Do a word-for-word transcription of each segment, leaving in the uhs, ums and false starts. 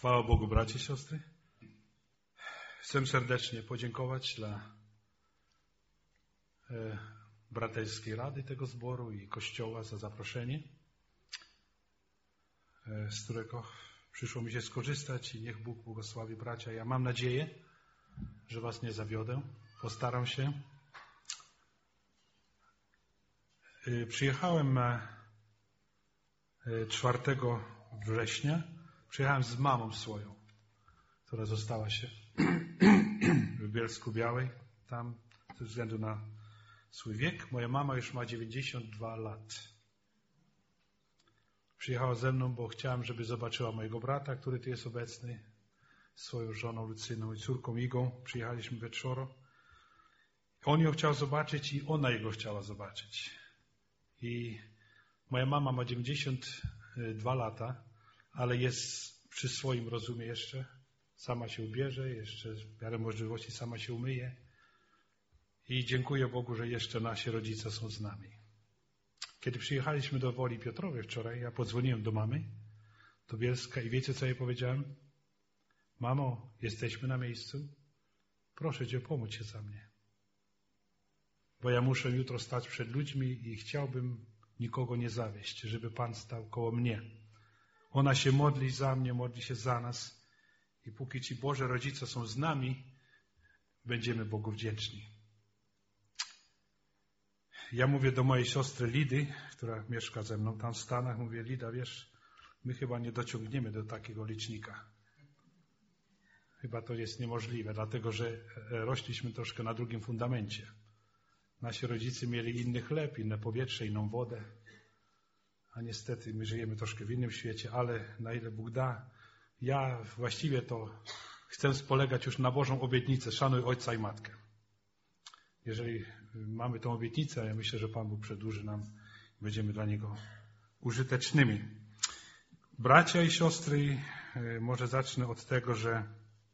Chwała Bogu, bracia i siostry. Chcę serdecznie podziękować dla e, braterskiej rady tego zboru i Kościoła za zaproszenie, e, z którego przyszło mi się skorzystać i niech Bóg błogosławi bracia. Ja mam nadzieję, że was nie zawiodę. Postaram się. E, przyjechałem e, czwartego września. Przyjechałem z mamą swoją, która została się w Bielsku Białej, tam ze względu na swój wiek. Moja mama już ma dziewięćdziesiąt dwa lat. Przyjechała ze mną, bo chciałem, żeby zobaczyła mojego brata, który tu jest obecny, swoją żoną Lucyną i córką Igą. Przyjechaliśmy wieczoro. On ją chciał zobaczyć i ona jego chciała zobaczyć. I moja mama ma dziewięćdziesiąt dwa lata, ale jest przy swoim rozumie jeszcze. Sama się ubierze, jeszcze w miarę możliwości sama się umyje. I dziękuję Bogu, że jeszcze nasi rodzice są z nami. Kiedy przyjechaliśmy do Woli Piotrowej wczoraj, ja podzwoniłem do mamy, do Bielska i wiecie, co jej powiedziałem? Mamo, jesteśmy na miejscu. Proszę Cię, pomóż się za mnie. Bo ja muszę jutro stać przed ludźmi i chciałbym nikogo nie zawieść, żeby Pan stał koło mnie. Ona się modli za mnie, modli się za nas. I póki ci Boże rodzice są z nami, będziemy Bogu wdzięczni. Ja mówię do mojej siostry Lidy, która mieszka ze mną tam w Stanach, mówię, Lida, wiesz, my chyba nie dociągniemy do takiego licznika. Chyba to jest niemożliwe, dlatego że rośliśmy troszkę na drugim fundamencie. Nasi rodzice mieli inny chleb, inne powietrze, inną wodę. A niestety my żyjemy troszkę w innym świecie, ale na ile Bóg da, ja właściwie to chcę spolegać już na Bożą obietnicę. Szanuj ojca i matkę. Jeżeli mamy tą obietnicę, ja myślę, że Pan Bóg przedłuży nam, będziemy dla Niego użytecznymi. Bracia i siostry, może zacznę od tego, że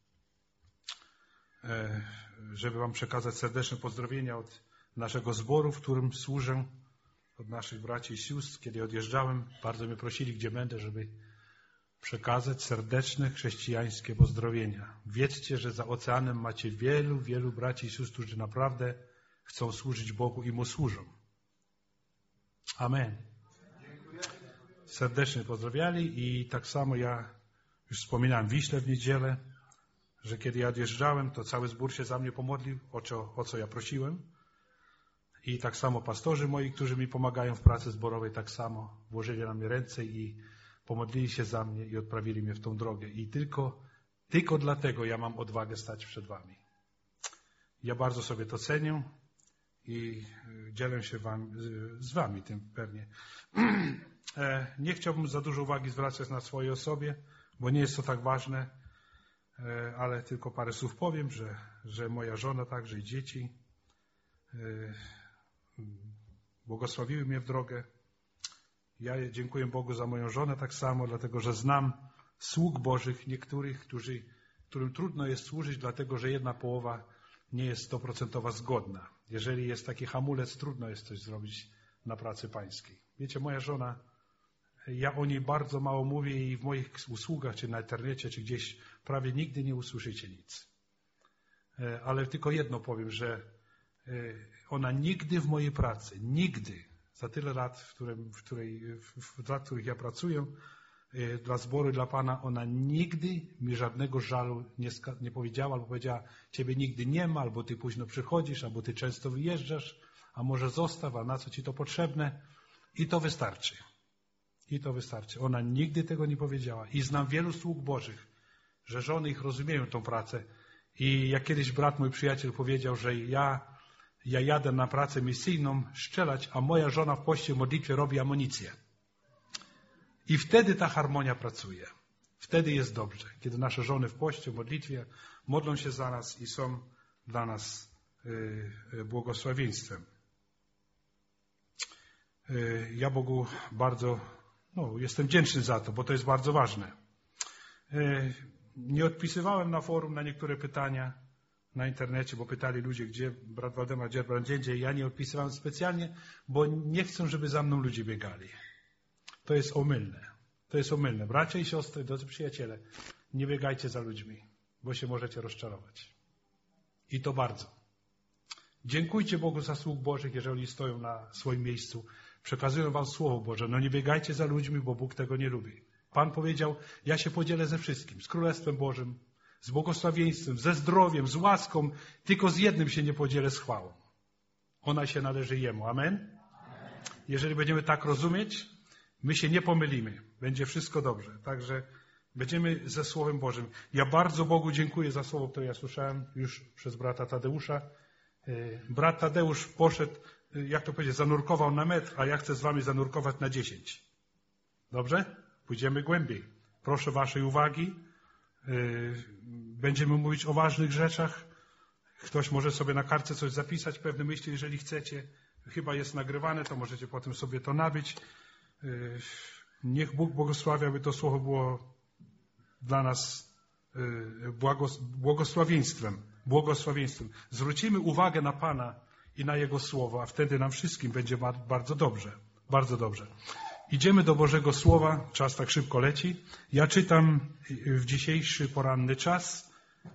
żeby Wam przekazać serdeczne pozdrowienia od naszego zboru, w którym służę, od naszych braci i sióstr. Kiedy odjeżdżałem, bardzo mnie prosili, gdzie będę, żeby przekazać serdeczne chrześcijańskie pozdrowienia. Wiedzcie, że za oceanem macie wielu, wielu braci i sióstr, którzy naprawdę chcą służyć Bogu i Mu służą. Amen. Serdecznie pozdrawiali i tak samo ja już wspominałem w Wiśle w niedzielę, że kiedy ja odjeżdżałem, to cały zbór się za mnie pomodlił, o co, o co ja prosiłem. I tak samo pastorzy moi, którzy mi pomagają w pracy zborowej, tak samo włożyli na mnie ręce i pomodlili się za mnie i odprawili mnie w tą drogę. I tylko, tylko dlatego ja mam odwagę stać przed wami. Ja bardzo sobie to cenię i dzielę się wam, z wami tym pewnie. Nie chciałbym za dużo uwagi zwracać na swojej osobie, bo nie jest to tak ważne, ale tylko parę słów powiem, że, że moja żona także i dzieci błogosławiły mnie w drogę. Ja dziękuję Bogu za moją żonę tak samo, dlatego że znam sług Bożych, niektórych, którzy, którym trudno jest służyć, dlatego że jedna połowa nie jest stoprocentowa zgodna. Jeżeli jest taki hamulec, trudno jest coś zrobić na pracy pańskiej. Wiecie, moja żona, ja o niej bardzo mało mówię i w moich usługach, czy na internecie, czy gdzieś prawie nigdy nie usłyszycie nic. Ale tylko jedno powiem, że ona nigdy w mojej pracy, nigdy, za tyle lat, w, którym, w, której, w lat, w których ja pracuję, dla zboru, dla Pana, ona nigdy mi żadnego żalu nie, nie powiedziała, albo powiedziała, Ciebie nigdy nie ma, albo Ty późno przychodzisz, albo Ty często wyjeżdżasz, a może zostaw, a na co Ci to potrzebne? I to wystarczy. I to wystarczy. Ona nigdy tego nie powiedziała. I znam wielu sług Bożych, że żony ich rozumieją tą pracę. I jak kiedyś brat, mój przyjaciel powiedział, że ja Ja jadę na pracę misyjną strzelać, a moja żona w poście, modlitwie robi amunicję. I wtedy ta harmonia pracuje. Wtedy jest dobrze. Kiedy nasze żony w poście, modlitwie modlą się za nas i są dla nas y, błogosławieństwem. Y, ja Bogu bardzo, no, jestem wdzięczny za to, bo to jest bardzo ważne. Y, nie odpisywałem na forum na niektóre pytania na internecie, bo pytali ludzie, gdzie brat Waldemar, gdzie brat Dziędzie. Ja nie odpisywałem specjalnie, bo nie chcę, żeby za mną ludzie biegali. To jest omylne. To jest omylne. Bracia i siostry, drodzy przyjaciele, nie biegajcie za ludźmi, bo się możecie rozczarować. I to bardzo. Dziękujcie Bogu za sług Bożych, jeżeli stoją na swoim miejscu. Przekazują wam Słowo Boże. No nie biegajcie za ludźmi, bo Bóg tego nie lubi. Pan powiedział, ja się podzielę ze wszystkim, z Królestwem Bożym, z błogosławieństwem, ze zdrowiem, z łaską, tylko z jednym się nie podzielę, z chwałą. Ona się należy Jemu. Amen? Jeżeli będziemy tak rozumieć, my się nie pomylimy. Będzie wszystko dobrze. Także będziemy ze Słowem Bożym. Ja bardzo Bogu dziękuję za słowo, które ja słyszałem już przez brata Tadeusza. Brat Tadeusz poszedł, jak to powiedzieć, zanurkował na metr, a ja chcę z wami zanurkować na dziesięć. Dobrze? Pójdziemy głębiej. Proszę waszej uwagi. Będziemy mówić o ważnych rzeczach. Ktoś może sobie na kartce coś zapisać, pewne myśli, jeżeli chcecie. Chyba jest nagrywane, to możecie potem sobie to nabyć. Niech Bóg błogosławi, aby to słowo było dla nas błogosławieństwem. Błogosławieństwem. Zwrócimy uwagę na Pana i na Jego słowo, a wtedy nam wszystkim będzie bardzo dobrze. Bardzo dobrze. Idziemy do Bożego Słowa. Czas tak szybko leci. Ja czytam w dzisiejszy poranny czas.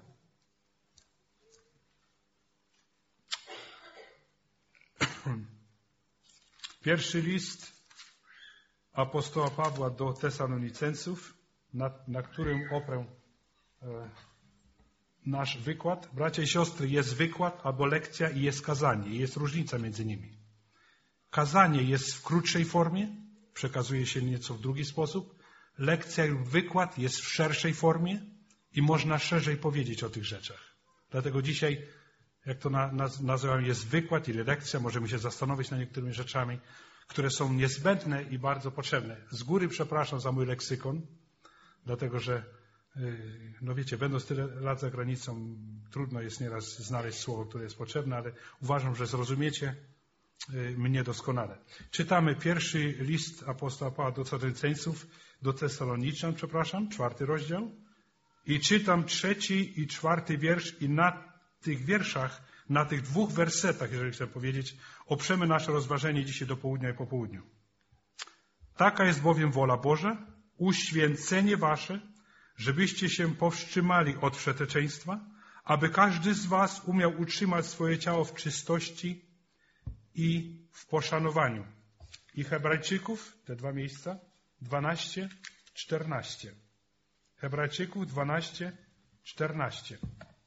Pierwszy list apostoła Pawła do Tesalonicenców, na, na którym oprę e, nasz wykład. Bracia i siostry, jest wykład albo lekcja i jest kazanie. Jest różnica między nimi. Kazanie jest w krótszej formie, przekazuje się nieco w drugi sposób. Lekcja lub wykład jest w szerszej formie i można szerzej powiedzieć o tych rzeczach. Dlatego dzisiaj, jak to na, naz, nazywam, jest wykład ili lekcja. Możemy się zastanowić nad niektórymi rzeczami, które są niezbędne i bardzo potrzebne. Z góry przepraszam za mój leksykon, dlatego że, no wiecie, będąc tyle lat za granicą, trudno jest nieraz znaleźć słowo, które jest potrzebne, ale uważam, że zrozumiecie mnie doskonale. Czytamy pierwszy list apostoła Pawła do Tesaloniczan, do Tesaloniczan, przepraszam, czwarty rozdział. I czytam trzeci i czwarty wiersz i na tych wierszach, na tych dwóch wersetach, jeżeli chcę powiedzieć, oprzemy nasze rozważenie dzisiaj do południa i po południu. Taka jest bowiem wola Boża, uświęcenie wasze, żebyście się powstrzymali od wszeteczeństwa, aby każdy z was umiał utrzymać swoje ciało w czystości i w poszanowaniu. I Hebrajczyków, te dwa miejsca, dwanaście, czternaście. Hebrajczyków dwanaście, czternaście.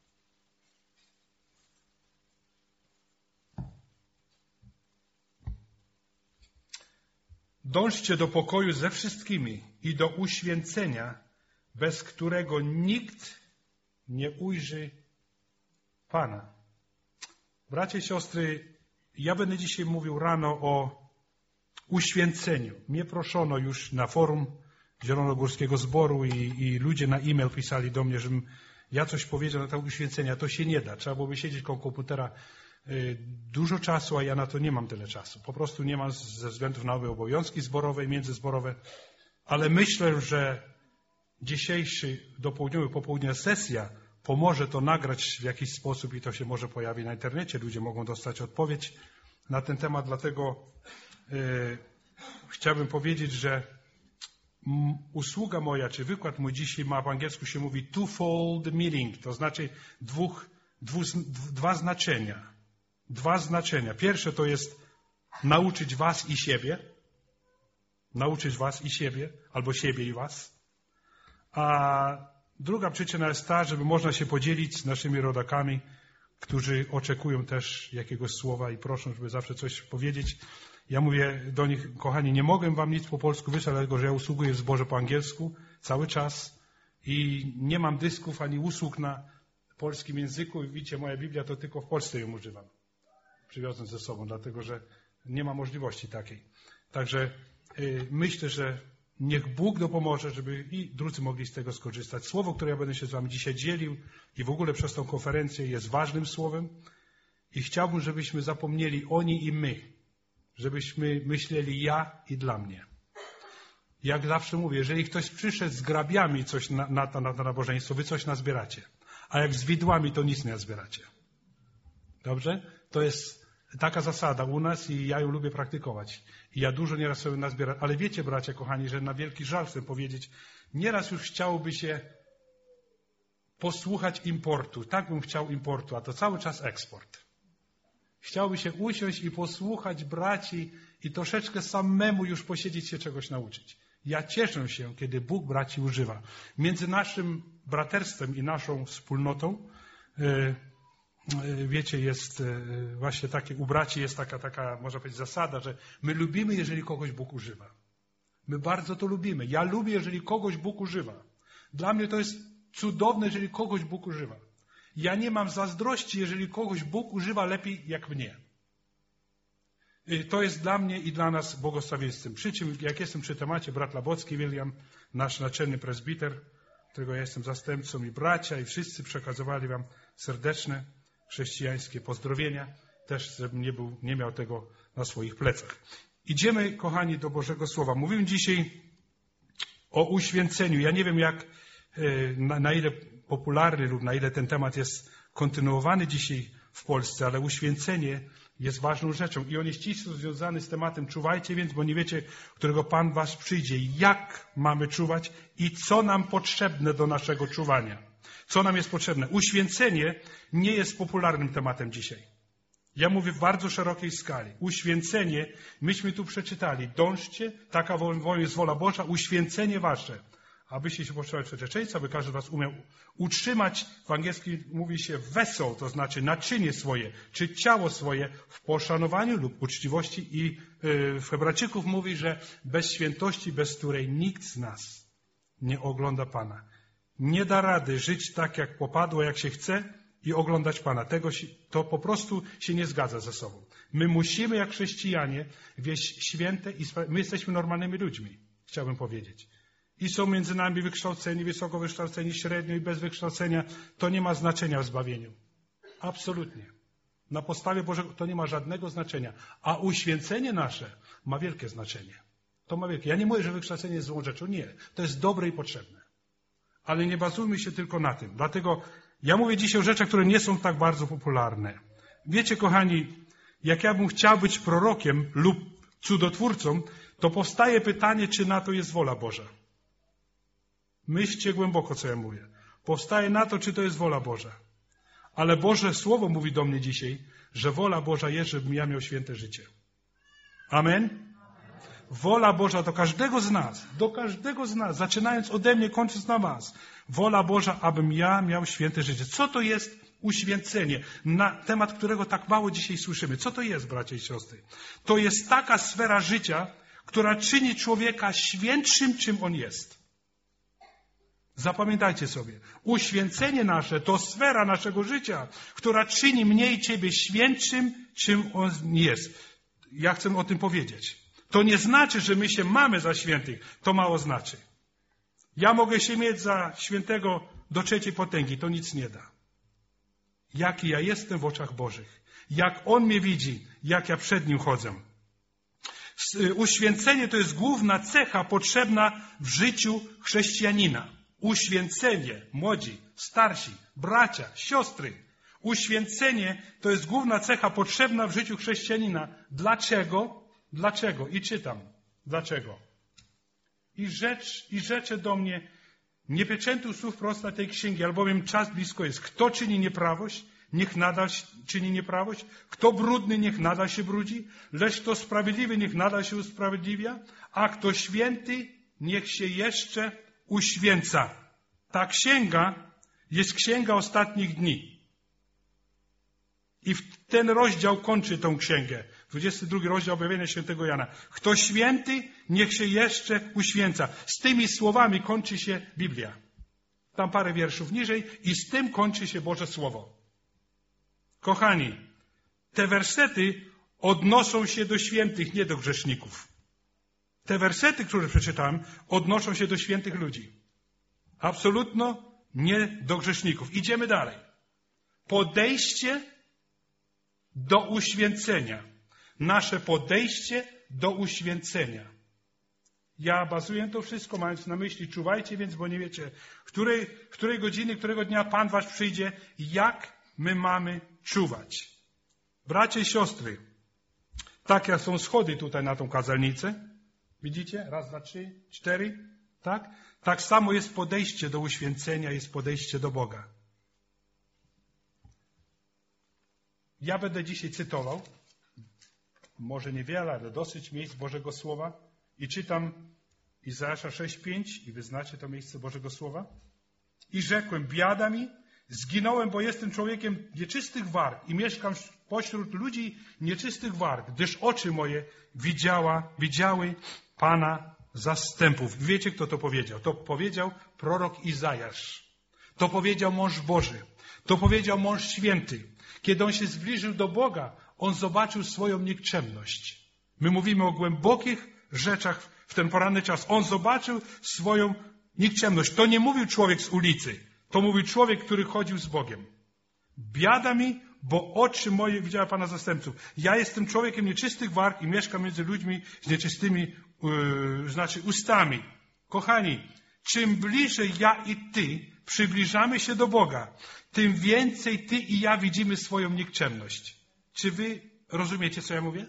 Dążcie do pokoju ze wszystkimi i do uświęcenia, bez którego nikt nie ujrzy Pana. Bracia i siostry, ja będę dzisiaj mówił rano o uświęceniu. Mnie proszono już na forum Zielonogórskiego Zboru i, i ludzie na e-mail pisali do mnie, żebym ja coś powiedział na temat uświęcenia. To się nie da. Trzeba byłoby siedzieć koło komputera dużo czasu, a ja na to nie mam tyle czasu. Po prostu nie mam ze względu na nowe obowiązki zborowe i międzyzborowe. Ale myślę, że dzisiejszy dopołudniowy, popołudnia sesja pomoże to nagrać w jakiś sposób i to się może pojawi na internecie. Ludzie mogą dostać odpowiedź na ten temat. Dlatego yy, chciałbym powiedzieć, że usługa moja, czy wykład mój dzisiaj ma, po angielsku się mówi twofold meaning, to znaczy dwóch, dwu, dwa znaczenia. Dwa znaczenia. Pierwsze to jest nauczyć was i siebie. Nauczyć was i siebie, albo siebie i was. A druga przyczyna jest ta, żeby można się podzielić z naszymi rodakami, którzy oczekują też jakiegoś słowa i proszą, żeby zawsze coś powiedzieć. Ja mówię do nich, kochani, nie mogę wam nic po polsku wysłać, dlatego że ja usługuję w zborze po angielsku cały czas i nie mam dysków ani usług na polskim języku. I widzicie, moja Biblia to tylko w Polsce ją używam. Przywiozłem ze sobą, dlatego że nie ma możliwości takiej. Także yy, myślę, że niech Bóg dopomoże, żeby i drudzy mogli z tego skorzystać. Słowo, które ja będę się z wami dzisiaj dzielił i w ogóle przez tą konferencję jest ważnym słowem i chciałbym, żebyśmy zapomnieli oni i my. Żebyśmy myśleli ja i dla mnie. Jak zawsze mówię, jeżeli ktoś przyszedł z grabiami coś na, na, na, na nabożeństwo, wy coś nazbieracie. A jak z widłami, to nic nie nazbieracie. Dobrze? To jest taka zasada u nas i ja ją lubię praktykować. I ja dużo nieraz sobie nazbieram. Ale wiecie, bracia kochani, że na wielki żal chcę powiedzieć, nieraz już chciałoby się posłuchać importu. Tak bym chciał importu, a to cały czas eksport. Chciałby się usiąść i posłuchać braci i troszeczkę samemu już posiedzieć się czegoś nauczyć. Ja cieszę się, kiedy Bóg braci używa. Między naszym braterstwem i naszą wspólnotą, wiecie, jest właśnie takie, u braci jest taka, taka, można powiedzieć, zasada, że my lubimy, jeżeli kogoś Bóg używa. My bardzo to lubimy. Ja lubię, jeżeli kogoś Bóg używa. Dla mnie to jest cudowne, jeżeli kogoś Bóg używa. Ja nie mam zazdrości, jeżeli kogoś Bóg używa lepiej jak mnie. To jest dla mnie i dla nas błogosławieństwem. Przy czym, jak jestem przy temacie, brat Labocki William, nasz naczelny prezbiter, którego ja jestem zastępcą, i bracia, i wszyscy przekazywali wam serdeczne chrześcijańskie pozdrowienia. Też, żebym nie, był, nie miał tego na swoich plecach. Idziemy, kochani, do Bożego Słowa. Mówimy dzisiaj o uświęceniu. Ja nie wiem, jak, na, na ile popularny lub na ile ten temat jest kontynuowany dzisiaj w Polsce, ale uświęcenie jest ważną rzeczą i on jest ściśle związany z tematem czuwajcie więc, bo nie wiecie, którego Pan was przyjdzie, jak mamy czuwać i co nam potrzebne do naszego czuwania. Co nam jest potrzebne? Uświęcenie nie jest popularnym tematem dzisiaj. Ja mówię w bardzo szerokiej skali. Uświęcenie, myśmy tu przeczytali, dążcie, taka jest wola Boża, uświęcenie wasze. Abyście się potrzebowali przeczeczeństwa, aby każdy z was umiał utrzymać, w angielskim mówi się vessel, to znaczy naczynie swoje, czy ciało swoje w poszanowaniu lub uczciwości i w Hebrajczyków mówi, że bez świętości, bez której nikt z nas nie ogląda Pana. Nie da rady żyć tak, jak popadło, jak się chce i oglądać Pana. Tego się, to po prostu się nie zgadza ze sobą. My musimy, jak chrześcijanie, wieść święte i my jesteśmy normalnymi ludźmi, chciałbym powiedzieć. I są między nami wykształceni, wysoko wykształceni, średnio i bez wykształcenia. To nie ma znaczenia w zbawieniu. Absolutnie. Na podstawie Bożego to nie ma żadnego znaczenia. A uświęcenie nasze ma wielkie znaczenie. To ma wielkie. Ja nie mówię, że wykształcenie jest złą rzeczą. Nie. To jest dobre i potrzebne. Ale nie bazujmy się tylko na tym. Dlatego ja mówię dzisiaj o rzeczach, które nie są tak bardzo popularne. Wiecie, kochani, jak ja bym chciał być prorokiem lub cudotwórcą, to powstaje pytanie, czy na to jest wola Boża. Myślcie głęboko, co ja mówię. Powstaje na to, czy to jest wola Boża. Ale Boże Słowo mówi do mnie dzisiaj, że wola Boża jest, żebym ja miał święte życie. Amen? Wola Boża do każdego z nas, do każdego z nas, zaczynając ode mnie, kończąc na was. Wola Boża, abym ja miał święte życie. Co to jest uświęcenie? Na temat którego tak mało dzisiaj słyszymy. Co to jest, bracia i siostry? To jest taka sfera życia, która czyni człowieka świętszym, czym on jest. Zapamiętajcie sobie, uświęcenie nasze to sfera naszego życia, która czyni mnie i ciebie świętszym, czym on jest. Ja chcę o tym powiedzieć. To nie znaczy, że my się mamy za świętych. To mało znaczy. Ja mogę się mieć za świętego do trzeciej potęgi. To nic nie da. Jaki ja jestem w oczach Bożych. Jak On mnie widzi, jak ja przed Nim chodzę. Uświęcenie to jest główna cecha potrzebna w życiu chrześcijanina. Uświęcenie, młodzi, starsi, bracia, siostry. Uświęcenie to jest główna cecha potrzebna w życiu chrześcijanina. Dlaczego? Dlaczego? I czytam. Dlaczego? I rzecz, i rzecze do mnie, nie pieczętuj słów prosta tej księgi, albowiem czas blisko jest. Kto czyni nieprawość, niech nadal czyni nieprawość. Kto brudny, niech nadal się brudzi. Lecz kto sprawiedliwy, niech nadal się usprawiedliwia. A kto święty, niech się jeszcze uświęca. Ta księga jest księga ostatnich dni. I ten rozdział kończy tą księgę. dwudziesty drugi rozdział objawienia świętego Jana. Kto święty, niech się jeszcze uświęca. Z tymi słowami kończy się Biblia. Tam parę wierszów niżej i z tym kończy się Boże Słowo. Kochani, te wersety odnoszą się do świętych, nie do grzeszników. Te wersety, które przeczytałem, odnoszą się do świętych ludzi. Absolutno nie do grzeszników. Idziemy dalej. Podejście do uświęcenia. Nasze podejście do uświęcenia. Ja bazuję to wszystko, mając na myśli, czuwajcie więc, bo nie wiecie, której, której godziny, którego dnia Pan wasz przyjdzie, jak my mamy czuwać. Bracia i siostry, tak jak są schody tutaj na tą kazalnicę, widzicie? Raz, dwa, trzy, cztery, tak? tak samo jest podejście do uświęcenia, jest podejście do Boga. Ja będę dzisiaj cytował, może niewiele, ale dosyć miejsc Bożego Słowa i czytam Izajasza sześć pięć i wy znacie to miejsce Bożego Słowa. I rzekłem, biada mi, zginąłem, bo jestem człowiekiem nieczystych warg i mieszkam pośród ludzi nieczystych warg, gdyż oczy moje widziała, widziały Pana zastępów. Wiecie, kto to powiedział? To powiedział prorok Izajasz. To powiedział mąż Boży. To powiedział mąż święty. Kiedy on się zbliżył do Boga, on zobaczył swoją nikczemność. My mówimy o głębokich rzeczach w ten poranny czas. On zobaczył swoją nikczemność. To nie mówił człowiek z ulicy. To mówił człowiek, który chodził z Bogiem. Biada mi, bo oczy moje widziały Pana zastępców. Ja jestem człowiekiem nieczystych warg i mieszkam między ludźmi z nieczystymi yy, znaczy ustami. Kochani, czym bliżej ja i ty przybliżamy się do Boga, tym więcej ty i ja widzimy swoją nikczemność. Czy wy rozumiecie, co ja mówię?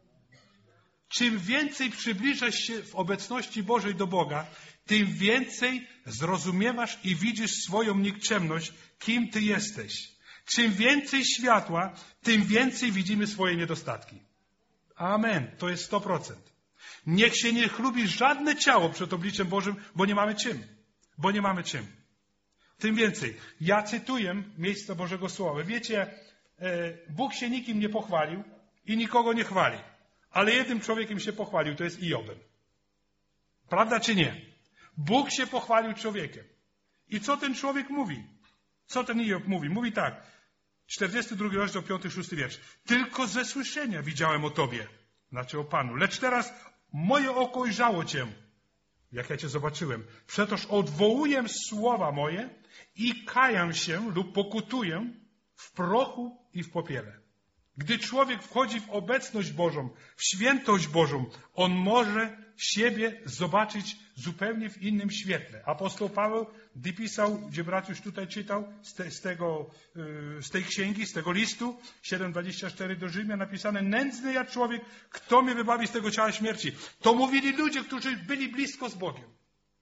Czym więcej przybliżasz się w obecności Bożej do Boga, tym więcej zrozumiewasz i widzisz swoją nikczemność, kim ty jesteś. Czym więcej światła, tym więcej widzimy swoje niedostatki. Amen. To jest sto procent. Niech się nie chlubi żadne ciało przed obliczem Bożym, bo nie mamy czym. Bo nie mamy czym. Tym więcej. Ja cytuję miejsce Bożego Słowa. Wiecie, Bóg się nikim nie pochwalił i nikogo nie chwali. Ale jednym człowiekiem się pochwalił, to jest Iobem. Prawda czy nie? Bóg się pochwalił człowiekiem. I co ten człowiek mówi? Co ten Iob mówi? Mówi tak. czterdziesty drugi rozdział, piąty, szósty wiersz. Tylko ze słyszenia widziałem o Tobie. Znaczy o Panu. Lecz teraz moje oko ujrzało Cię. Jak ja Cię zobaczyłem. Przetoż odwołuję słowa moje i kajam się lub pokutuję w prochu i w popiele. Gdy człowiek wchodzi w obecność Bożą, w świętość Bożą, on może siebie zobaczyć zupełnie w innym świetle. Apostoł Paweł, gdy pisał, gdzie brat już tutaj czytał, z, te, z, tego, z tej księgi, z tego listu, siedem dwadzieścia cztery do Rzymian, napisane, nędzny ja człowiek, kto mnie wybawi z tego ciała śmierci? To mówili ludzie, którzy byli blisko z Bogiem.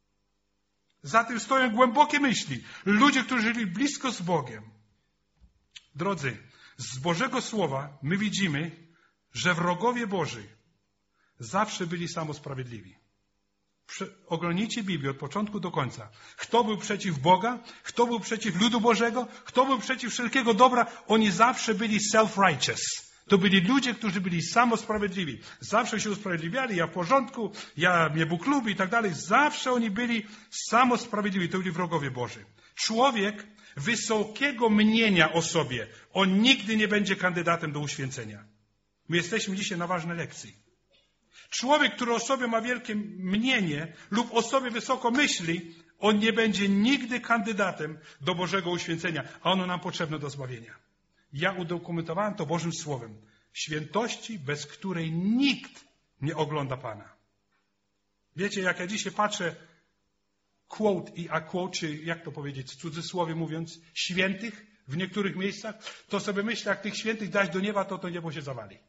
Za tym stoją głębokie myśli. Ludzie, którzy żyli blisko z Bogiem. Drodzy, z Bożego Słowa my widzimy, że wrogowie Boży zawsze byli samosprawiedliwi. Oglądnijcie Biblię od początku do końca. Kto był przeciw Boga, kto był przeciw ludu Bożego, kto był przeciw wszelkiego dobra, oni zawsze byli self-righteous. To byli ludzie, którzy byli samosprawiedliwi. Zawsze się usprawiedliwiali, ja w porządku, ja mnie Bóg lubi i tak dalej. Zawsze oni byli samosprawiedliwi. To byli wrogowie Boży. Człowiek wysokiego mnienia o sobie, on nigdy nie będzie kandydatem do uświęcenia. My jesteśmy dzisiaj na ważnej lekcji. Człowiek, który o sobie ma wielkie mnienie lub o sobie wysoko myśli, on nie będzie nigdy kandydatem do Bożego uświęcenia, a ono nam potrzebne do zbawienia. Ja udokumentowałem to Bożym Słowem. Świętości, bez której nikt nie ogląda Pana. Wiecie, jak ja dzisiaj patrzę quote i a quote, czy jak to powiedzieć, w cudzysłowie mówiąc, świętych w niektórych miejscach, to sobie myślę, jak tych świętych dać do nieba, to to niebo się zawali.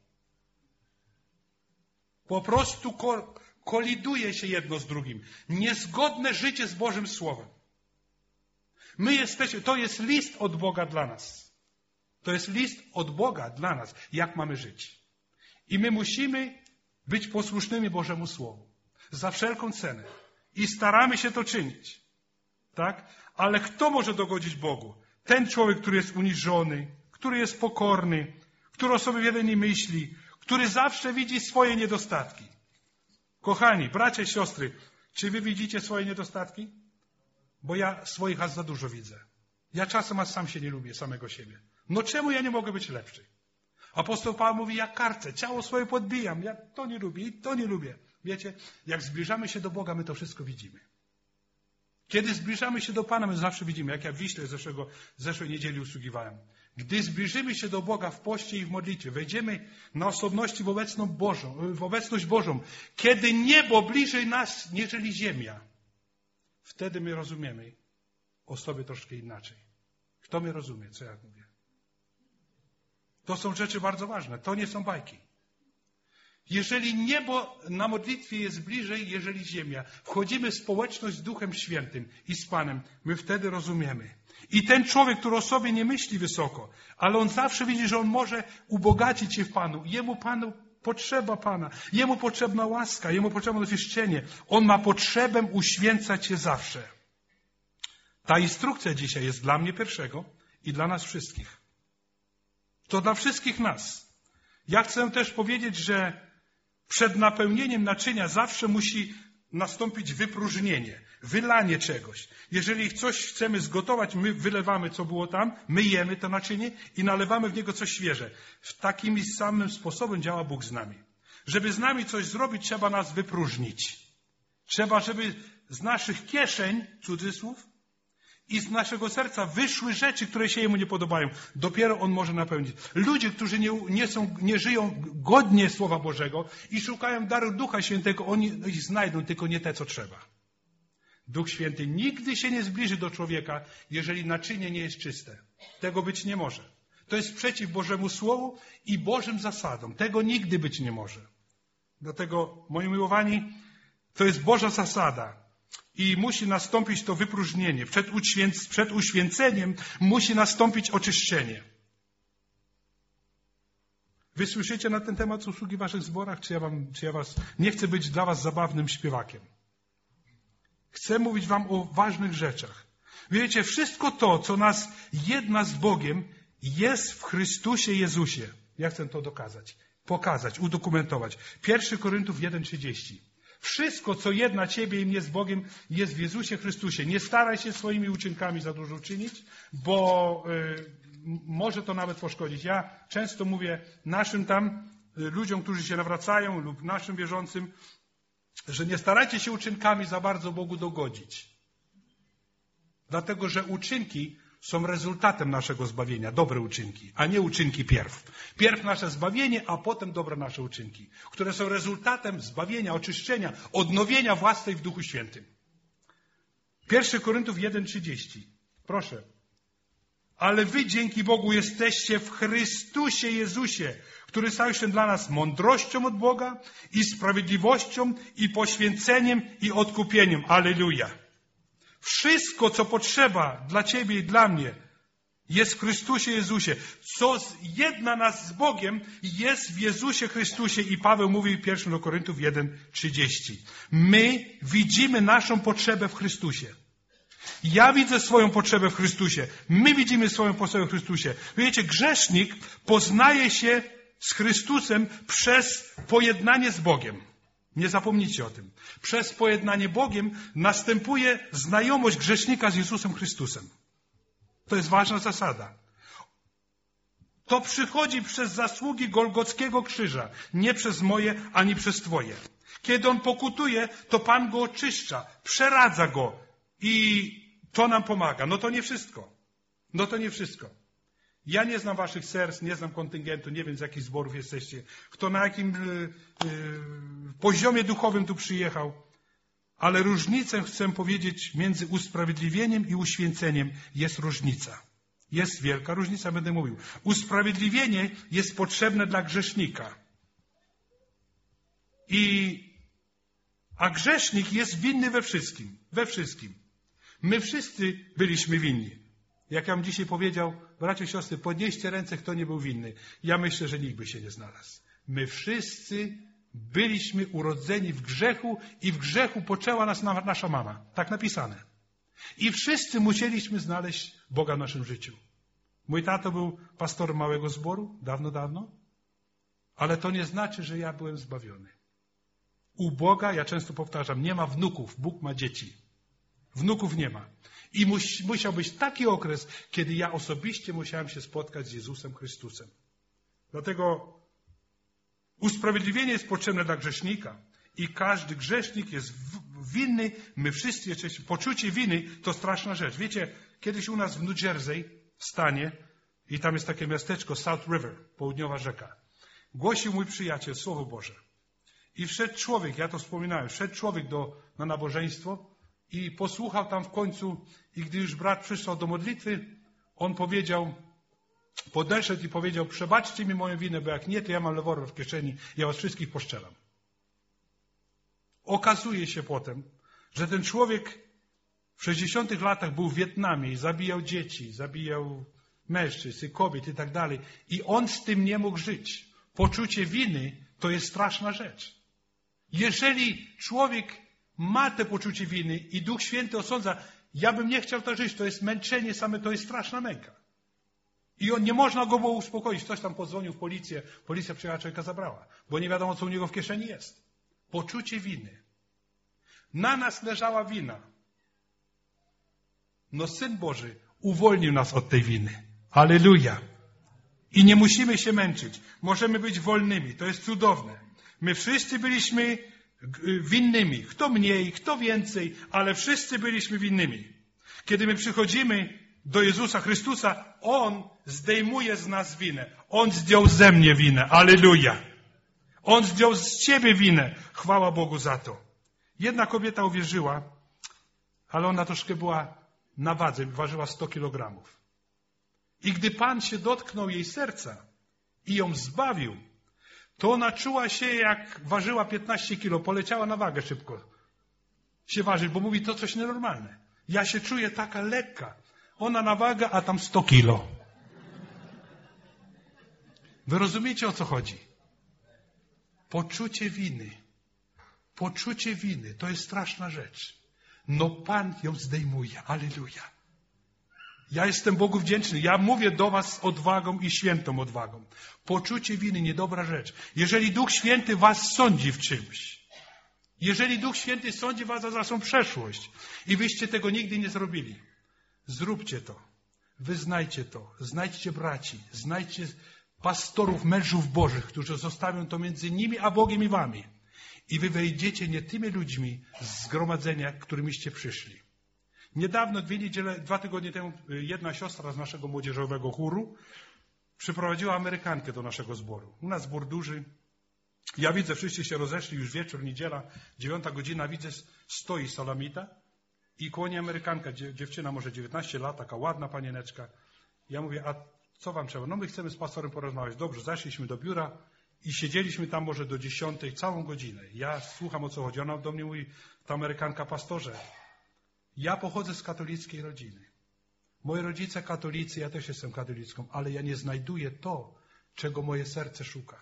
Po prostu ko- koliduje się jedno z drugim. Niezgodne życie z Bożym Słowem. My jesteśmy, to jest list od Boga dla nas. To jest list od Boga dla nas, jak mamy żyć. I my musimy być posłusznymi Bożemu Słowu. Za wszelką cenę. I staramy się to czynić. Tak? Ale kto może dogodzić Bogu? Ten człowiek, który jest uniżony, który jest pokorny, który o sobie wiele nie myśli, który zawsze widzi swoje niedostatki. Kochani, bracia i siostry, czy wy widzicie swoje niedostatki? Bo ja swoich aż za dużo widzę. Ja czasem aż sam się nie lubię, samego siebie. No czemu ja nie mogę być lepszy? Apostoł Paweł mówi, ja karcę, ciało swoje podbijam, ja to nie lubię i to nie lubię. Wiecie, jak zbliżamy się do Boga, my to wszystko widzimy. Kiedy zbliżamy się do Pana, my zawsze widzimy, jak ja w Wiśle zeszłego, zeszłej niedzieli usługiwałem. Gdy zbliżymy się do Boga w poście i w modlitwie, wejdziemy na osobności w, obecną Bożą, w obecność Bożą, kiedy niebo bliżej nas, niżeli ziemia, wtedy my rozumiemy o sobie troszkę inaczej. Kto mnie rozumie, co ja mówię? To są rzeczy bardzo ważne. To nie są bajki. Jeżeli niebo na modlitwie jest bliżej, jeżeli ziemia, wchodzimy w społeczność z Duchem Świętym i z Panem, my wtedy rozumiemy. I ten człowiek, który o sobie nie myśli wysoko, ale on zawsze widzi, że on może ubogacić się w Panu. Jemu Panu potrzeba Pana. Jemu potrzebna łaska, jemu potrzebne oczyszczenie. On ma potrzebę uświęcać się zawsze. Ta instrukcja dzisiaj jest dla mnie pierwszego i dla nas wszystkich. To dla wszystkich nas. Ja chcę też powiedzieć, że przed napełnieniem naczynia zawsze musi nastąpić wypróżnienie, wylanie czegoś. Jeżeli coś chcemy zgotować, my wylewamy, co było tam, myjemy to naczynie i nalewamy w niego coś świeże. W takim samym sposobem działa Bóg z nami. Żeby z nami coś zrobić, trzeba nas wypróżnić. Trzeba, żeby z naszych kieszeń, cudzysłów, i z naszego serca wyszły rzeczy, które się Jemu nie podobają. Dopiero On może napełnić. Ludzie, którzy nie, nie, są, nie żyją godnie Słowa Bożego i szukają daru Ducha Świętego, oni ich znajdą, tylko nie te, co trzeba. Duch Święty nigdy się nie zbliży do człowieka, jeżeli naczynie nie jest czyste. Tego być nie może. To jest przeciw Bożemu Słowu i Bożym zasadom. Tego nigdy być nie może. Dlatego, moi miłowani, to jest Boża zasada. I musi nastąpić to wypróżnienie. Przed, uświęc, przed uświęceniem musi nastąpić oczyszczenie. Wy słyszycie na ten temat usługi w waszych zborach? Czy ja, wam, czy ja was... Nie chcę być dla was zabawnym śpiewakiem. Chcę mówić wam o ważnych rzeczach. Wiecie, wszystko to, co nas jedna z Bogiem, jest w Chrystusie Jezusie. Ja chcę to dokazać, pokazać, udokumentować. pierwszy Koryntiów jeden trzydzieści. Wszystko, co jedna ciebie i mnie z Bogiem, jest w Jezusie Chrystusie. Nie staraj się swoimi uczynkami za dużo czynić, bo y, może to nawet poszkodzić. Ja często mówię naszym tam y, ludziom, którzy się nawracają lub naszym wierzącym, że nie starajcie się uczynkami za bardzo Bogu dogodzić. Dlatego, że uczynki są rezultatem naszego zbawienia, dobre uczynki, a nie uczynki pierw. Pierw nasze zbawienie, a potem dobre nasze uczynki, które są rezultatem zbawienia, oczyszczenia, odnowienia własnej w Duchu Świętym. pierwszy Koryntiów jeden trzydzieści. Proszę. Ale wy dzięki Bogu jesteście w Chrystusie Jezusie, który stał się dla nas mądrością od Boga i sprawiedliwością i poświęceniem i odkupieniem. Alleluja. Wszystko, co potrzeba dla ciebie i dla mnie, jest w Chrystusie Jezusie. Co jedna nas z Bogiem, jest w Jezusie Chrystusie. I Paweł mówi w pierwszym do Koryntów jeden trzydzieści. My widzimy naszą potrzebę w Chrystusie. Ja widzę swoją potrzebę w Chrystusie. My widzimy swoją potrzebę w Chrystusie. Wiecie, grzesznik poznaje się z Chrystusem przez pojednanie z Bogiem. Nie zapomnijcie o tym. Przez pojednanie Bogiem następuje znajomość grzesznika z Jezusem Chrystusem. To jest ważna zasada. To przychodzi przez zasługi Golgockiego krzyża, nie przez moje, ani przez twoje. Kiedy on pokutuje, to Pan go oczyszcza, przeradza go i to nam pomaga. No to nie wszystko. No to nie wszystko. Ja nie znam waszych serc, nie znam kontyngentu, nie wiem z jakich zborów jesteście, kto na jakim y, y, poziomie duchowym tu przyjechał, ale różnicę chcę powiedzieć między usprawiedliwieniem i uświęceniem jest różnica. Jest wielka różnica, będę mówił. Usprawiedliwienie jest potrzebne dla grzesznika. I, a grzesznik jest winny we wszystkim. We wszystkim. My wszyscy byliśmy winni. Jak ja bym dzisiaj powiedział, bracia i siostry, podnieście ręce, kto nie był winny. Ja myślę, że nikt by się nie znalazł. My wszyscy byliśmy urodzeni w grzechu i w grzechu poczęła nas nasza mama. Tak napisane. I wszyscy musieliśmy znaleźć Boga w naszym życiu. Mój tato był pastorem małego zboru, dawno, dawno, ale to nie znaczy, że ja byłem zbawiony. U Boga, ja często powtarzam, nie ma wnuków, Bóg ma dzieci. Wnuków nie ma. I mus, musiał być taki okres, kiedy ja osobiście musiałem się spotkać z Jezusem Chrystusem. Dlatego usprawiedliwienie jest potrzebne dla grzesznika. I każdy grzesznik jest winny, my wszyscy jesteśmy. Poczucie winy to straszna rzecz. Wiecie, kiedyś u nas w New Jersey, w stanie, i tam jest takie miasteczko South River, południowa rzeka, głosił mój przyjaciel Słowo Boże. I wszedł człowiek, ja to wspominałem, wszedł człowiek do, na nabożeństwo i posłuchał tam w końcu, i gdy już brat przyszedł do modlitwy, on powiedział, podeszedł i powiedział, przebaczcie mi moją winę, bo jak nie, to ja mam rewolwer w kieszeni, ja was wszystkich poszczelam. Okazuje się potem, że ten człowiek w sześćdziesiątych latach był w Wietnamie i zabijał dzieci, zabijał mężczyzn i kobiet i tak dalej. I on z tym nie mógł żyć. Poczucie winy to jest straszna rzecz. Jeżeli człowiek ma te poczucie winy i Duch Święty osądza, ja bym nie chciał tak żyć, to jest męczenie same, to jest straszna męka. I on, nie można go było uspokoić. Ktoś tam podzwonił w policję, policja przyjechała, człowieka zabrała, bo nie wiadomo, co u niego w kieszeni jest. Poczucie winy. Na nas leżała wina. No Syn Boży uwolnił nas od tej winy. Halleluja. I nie musimy się męczyć. Możemy być wolnymi. To jest cudowne. My wszyscy byliśmy winnymi. Kto mniej, kto więcej, ale wszyscy byliśmy winnymi. Kiedy my przychodzimy do Jezusa Chrystusa, On zdejmuje z nas winę. On zdjął ze mnie winę. Halleluja. On zdjął z ciebie winę. Chwała Bogu za to. Jedna kobieta uwierzyła, ale ona troszkę była na wadze, ważyła sto kilogramów. I gdy Pan się dotknął jej serca i ją zbawił, to ona czuła się, jak ważyła piętnaście kilo, poleciała na wagę szybko. Się ważyć, bo mówi, to coś nienormalne. Ja się czuję taka lekka. Ona na wagę, a tam sto kilo. Wy rozumiecie, o co chodzi? Poczucie winy. Poczucie winy to jest straszna rzecz. No Pan ją zdejmuje. Alleluja. Ja jestem Bogu wdzięczny. Ja mówię do was z odwagą i świętą odwagą. Poczucie winy, niedobra rzecz. Jeżeli Duch Święty was sądzi w czymś, jeżeli Duch Święty sądzi was za waszą przeszłość i wyście tego nigdy nie zrobili, zróbcie to. Wyznajcie to. Znajdźcie braci. Znajdźcie pastorów, mężów Bożych, którzy zostawią to między nimi a Bogiem i wami. I wy wejdziecie nie tymi ludźmi z zgromadzenia, którymiście przyszli. Niedawno, dwie niedziele, dwa tygodnie temu, jedna siostra z naszego młodzieżowego chóru przyprowadziła Amerykankę do naszego zboru. U nas zbór duży. Ja widzę, wszyscy się rozeszli, już wieczór, niedziela, dziewiąta godzina, widzę, stoi Salamita i koło niej Amerykanka, dziewczyna może dziewiętnaście lat, taka ładna panieneczka. Ja mówię, a co wam trzeba? No my chcemy z pastorem porozmawiać. Dobrze, zeszliśmy do biura i siedzieliśmy tam może do dziesiątej, całą godzinę. Ja słucham, o co chodzi. Ona do mnie mówi, ta Amerykanka, pastorze, ja pochodzę z katolickiej rodziny. Moi rodzice katolicy, ja też jestem katolicką, ale ja nie znajduję to, czego moje serce szuka.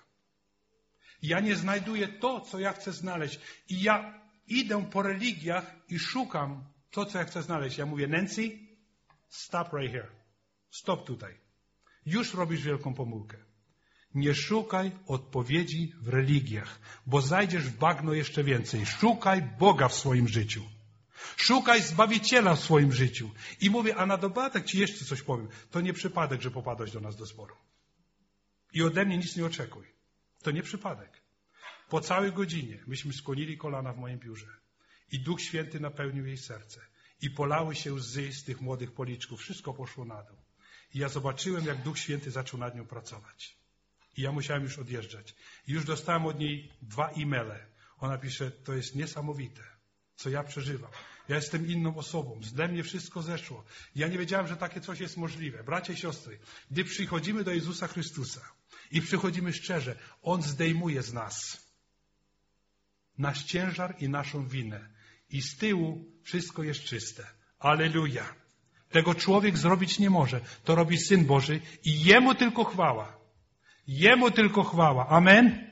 Ja nie znajduję to, co ja chcę znaleźć. I ja idę po religiach i szukam to, co ja chcę znaleźć. Ja mówię, Nancy, stop right here. Stop tutaj. Już robisz wielką pomyłkę. Nie szukaj odpowiedzi w religiach, bo zajdziesz w bagno jeszcze więcej. Szukaj Boga w swoim życiu. Szukaj Zbawiciela w swoim życiu. I mówię, a na dodatek ci jeszcze coś powiem. To nie przypadek, że popadłeś do nas do zboru. I ode mnie nic nie oczekuj. To nie przypadek. Po całej godzinie myśmy skłonili kolana w moim biurze. I Duch Święty napełnił jej serce. I polały się łzy z tych młodych policzków. Wszystko poszło na dół. I ja zobaczyłem, jak Duch Święty zaczął nad nią pracować. I ja musiałem już odjeżdżać. I już dostałem od niej dwa e-maile. Ona pisze, to jest niesamowite, co ja przeżywam. Ja jestem inną osobą. Ze mnie wszystko zeszło. Ja nie wiedziałem, że takie coś jest możliwe. Bracia i siostry, gdy przychodzimy do Jezusa Chrystusa i przychodzimy szczerze, On zdejmuje z nas nasz ciężar i naszą winę. I z tyłu wszystko jest czyste. Alleluja. Tego człowiek zrobić nie może. To robi Syn Boży i Jemu tylko chwała. Jemu tylko chwała. Amen?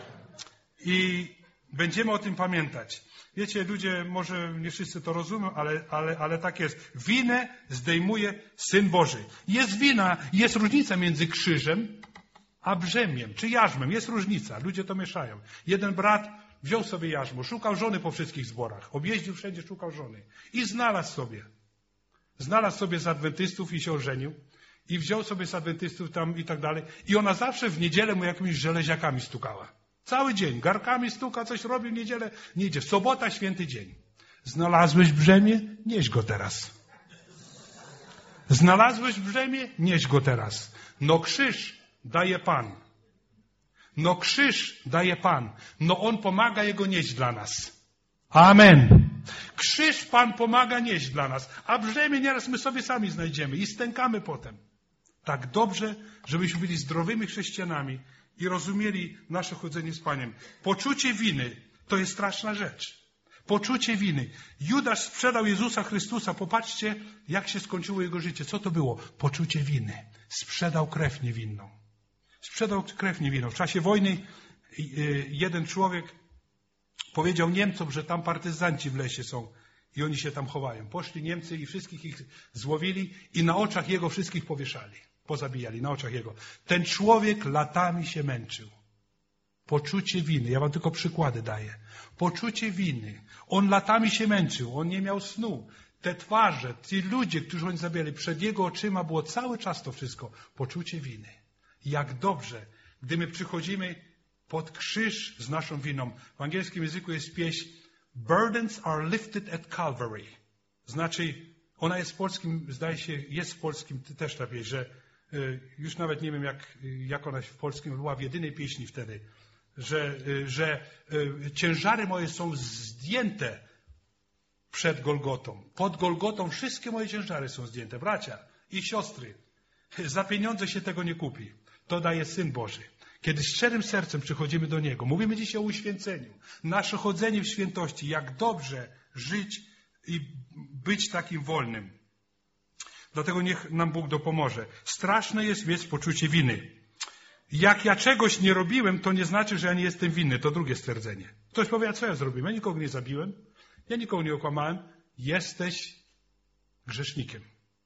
I będziemy o tym pamiętać. Wiecie, ludzie, może nie wszyscy to rozumią, ale, ale, ale tak jest. Winę zdejmuje Syn Boży. Jest wina, jest różnica między krzyżem a brzemię, czy jarzmem. Jest różnica. Ludzie to mieszają. Jeden brat wziął sobie jarzmo, szukał żony po wszystkich zborach. Objeździł wszędzie, szukał żony. I znalazł sobie. Znalazł sobie z adwentystów i się ożenił. I wziął sobie z adwentystów tam i tak dalej. I ona zawsze w niedzielę mu jakimiś żeleziakami stukała. Cały dzień. Garkami stuka, coś robi w niedzielę. Nie idzie. Sobota, święty dzień. Znalazłeś brzemię? Nieś go teraz. Znalazłeś brzemię? Nieś go teraz. No krzyż daje Pan. No krzyż daje Pan. No On pomaga Jego nieść dla nas. Amen. Krzyż Pan pomaga nieść dla nas. A brzemię nieraz my sobie sami znajdziemy i stękamy potem. Tak dobrze, żebyśmy byli zdrowymi chrześcijanami i rozumieli nasze chodzenie z Panem. Poczucie winy to jest straszna rzecz. Poczucie winy. Judasz sprzedał Jezusa Chrystusa. Popatrzcie, jak się skończyło jego życie. Co to było? Poczucie winy. Sprzedał krew niewinną. Sprzedał krew niewinną. W czasie wojny jeden człowiek powiedział Niemcom, że tam partyzanci w lesie są i oni się tam chowają. Poszli Niemcy i wszystkich ich złowili i na oczach jego wszystkich powieszali. Pozabijali, na oczach jego. Ten człowiek latami się męczył. Poczucie winy. Ja wam tylko przykłady daję. Poczucie winy. On latami się męczył. On nie miał snu. Te twarze, ci ludzie, którzy oni zabijali, przed jego oczyma było cały czas to wszystko. Poczucie winy. Jak dobrze, gdy my przychodzimy pod krzyż z naszą winą. W angielskim języku jest pieśń Burdens are lifted at Calvary. Znaczy, ona jest w polskim, zdaje się, jest w polskim też ta pieśń, że y, już nawet nie wiem, jak, jak ona w polskim była w jedynej pieśni wtedy, że, y, że y, ciężary moje są zdjęte przed Golgotą. Pod Golgotą wszystkie moje ciężary są zdjęte. Bracia i siostry, za pieniądze się tego nie kupi. To daje Syn Boży. Kiedy szczerym sercem przychodzimy do Niego, mówimy dzisiaj o uświęceniu, nasze chodzenie w świętości, jak dobrze żyć i być takim wolnym. Dlatego niech nam Bóg dopomoże. Straszne jest mieć poczucie winy. Jak ja czegoś nie robiłem, to nie znaczy, że ja nie jestem winny. To drugie stwierdzenie. Ktoś powie, a co ja zrobiłem? Ja nikogo nie zabiłem, ja nikogo nie okłamałem. Jesteś grzesznikiem.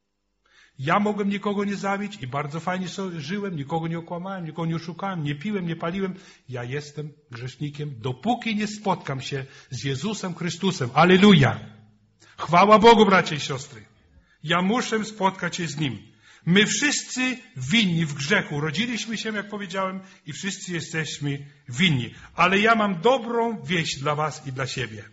Ja mogłem nikogo nie zabić i bardzo fajnie żyłem, nikogo nie okłamałem, nikogo nie oszukałem, nie piłem, nie paliłem. Ja jestem grzesznikiem, dopóki nie spotkam się z Jezusem Chrystusem. Alleluja! Chwała Bogu, bracia i siostry. Ja muszę spotkać się z Nim. My wszyscy winni w grzechu. Rodziliśmy się, jak powiedziałem, i wszyscy jesteśmy winni. Ale ja mam dobrą wieść dla was i dla siebie.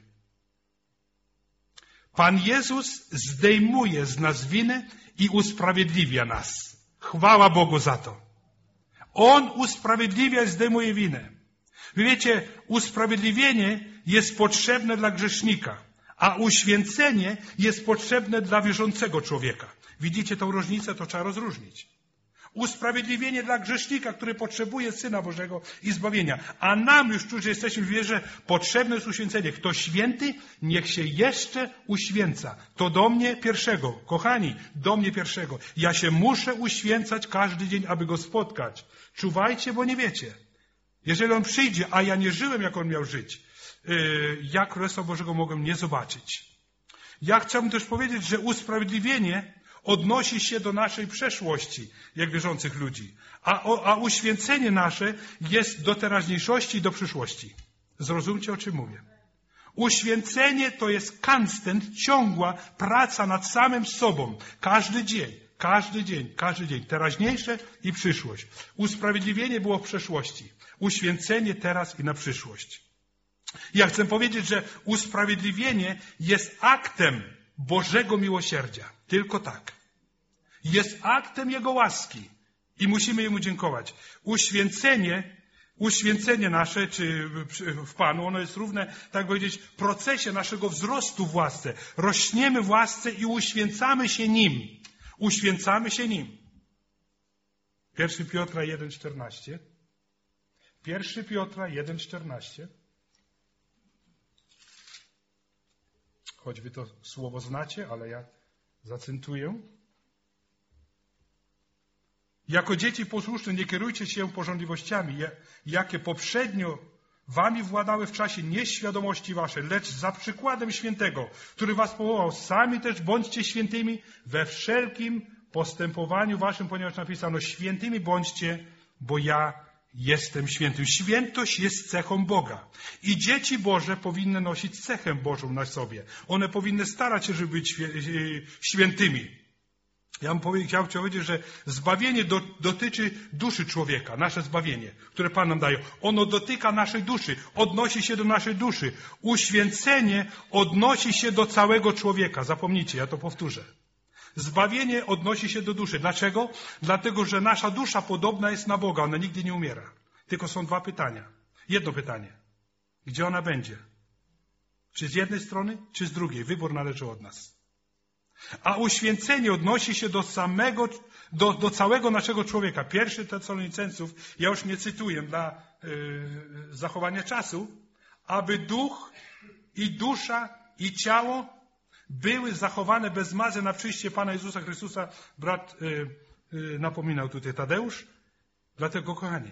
Pan Jezus zdejmuje z nas winę i usprawiedliwia nas. Chwała Bogu za to. On usprawiedliwia i zdejmuje winę. Wy wiecie, usprawiedliwienie jest potrzebne dla grzesznika, a uświęcenie jest potrzebne dla wierzącego człowieka. Widzicie tą różnicę? To trzeba rozróżnić. Usprawiedliwienie dla grzesznika, który potrzebuje Syna Bożego i zbawienia. A nam już, którzy jesteśmy w wierze, potrzebne jest uświęcenie. Kto święty, niech się jeszcze uświęca. To do mnie pierwszego. Kochani, do mnie pierwszego. Ja się muszę uświęcać każdy dzień, aby Go spotkać. Czuwajcie, bo nie wiecie. Jeżeli On przyjdzie, a ja nie żyłem, jak On miał żyć, ja Królestwa Bożego mogłem nie zobaczyć. Ja chciałbym też powiedzieć, że usprawiedliwienie odnosi się do naszej przeszłości, jak wierzących ludzi. A, a uświęcenie nasze jest do teraźniejszości i do przyszłości. Zrozumcie, o czym mówię. Uświęcenie to jest konstant, ciągła praca nad samym sobą. Każdy dzień, każdy dzień, każdy dzień. Teraźniejsze i przyszłość. Usprawiedliwienie było w przeszłości. Uświęcenie teraz i na przyszłość. Ja chcę powiedzieć, że usprawiedliwienie jest aktem Bożego miłosierdzia. Tylko tak. Jest aktem Jego łaski i musimy Jemu dziękować. Uświęcenie, uświęcenie nasze, czy w Panu, ono jest równe, tak powiedzieć, procesie naszego wzrostu w łasce. Rośniemy w łasce i uświęcamy się Nim. Uświęcamy się Nim. Pierwszy Piotra jeden czternaście. Pierwszy Piotra jeden czternaście. Choć wy to słowo znacie, ale ja zacytuję. Jako dzieci posłuszne nie kierujcie się pożądliwościami, jakie poprzednio wami władały w czasie nieświadomości waszej, lecz za przykładem świętego, który was powołał, sami też bądźcie świętymi we wszelkim postępowaniu waszym, ponieważ napisano, świętymi bądźcie, bo ja jestem świętym. Świętość jest cechą Boga. I dzieci Boże powinny nosić cechę Bożą na sobie. One powinny starać się, żeby być świętymi. Ja bym chciał powiedzieć, że zbawienie do, dotyczy duszy człowieka. Nasze zbawienie, które Pan nam daje. Ono dotyka naszej duszy. Odnosi się do naszej duszy. Uświęcenie odnosi się do całego człowieka. Zapomnijcie, ja to powtórzę. Zbawienie odnosi się do duszy. Dlaczego? Dlatego, że nasza dusza podobna jest na Boga. Ona nigdy nie umiera. Tylko są dwa pytania. Jedno pytanie. Gdzie ona będzie? Czy z jednej strony, czy z drugiej? Wybór należy od nas. A uświęcenie odnosi się do samego do, do całego naszego człowieka. Pierwszy Tesalonicenców, ja już nie cytuję dla yy, zachowania czasu, aby duch i dusza i ciało były zachowane bez mazy na przyjście Pana Jezusa Chrystusa. Brat yy, yy, napominał tutaj Tadeusz. Dlatego, kochani,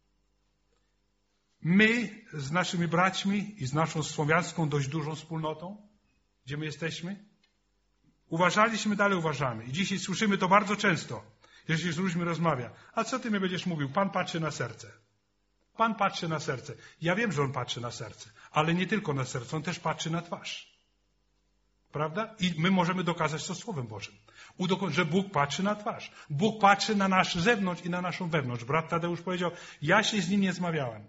my z naszymi braćmi i z naszą słowiańską dość dużą wspólnotą, gdzie my jesteśmy, uważaliśmy, dalej uważamy. I dzisiaj słyszymy to bardzo często, jeśli z ludźmi rozmawia. A co ty mi będziesz mówił? Pan patrzy na serce. Pan patrzy na serce. Ja wiem, że On patrzy na serce, ale nie tylko na serce, On też patrzy na twarz. Prawda? I my możemy dokazać to Słowem Bożym. Że Bóg patrzy na twarz. Bóg patrzy na nasz zewnątrz i na naszą wewnątrz. Brat Tadeusz powiedział, ja się z Nim nie zmawiałem.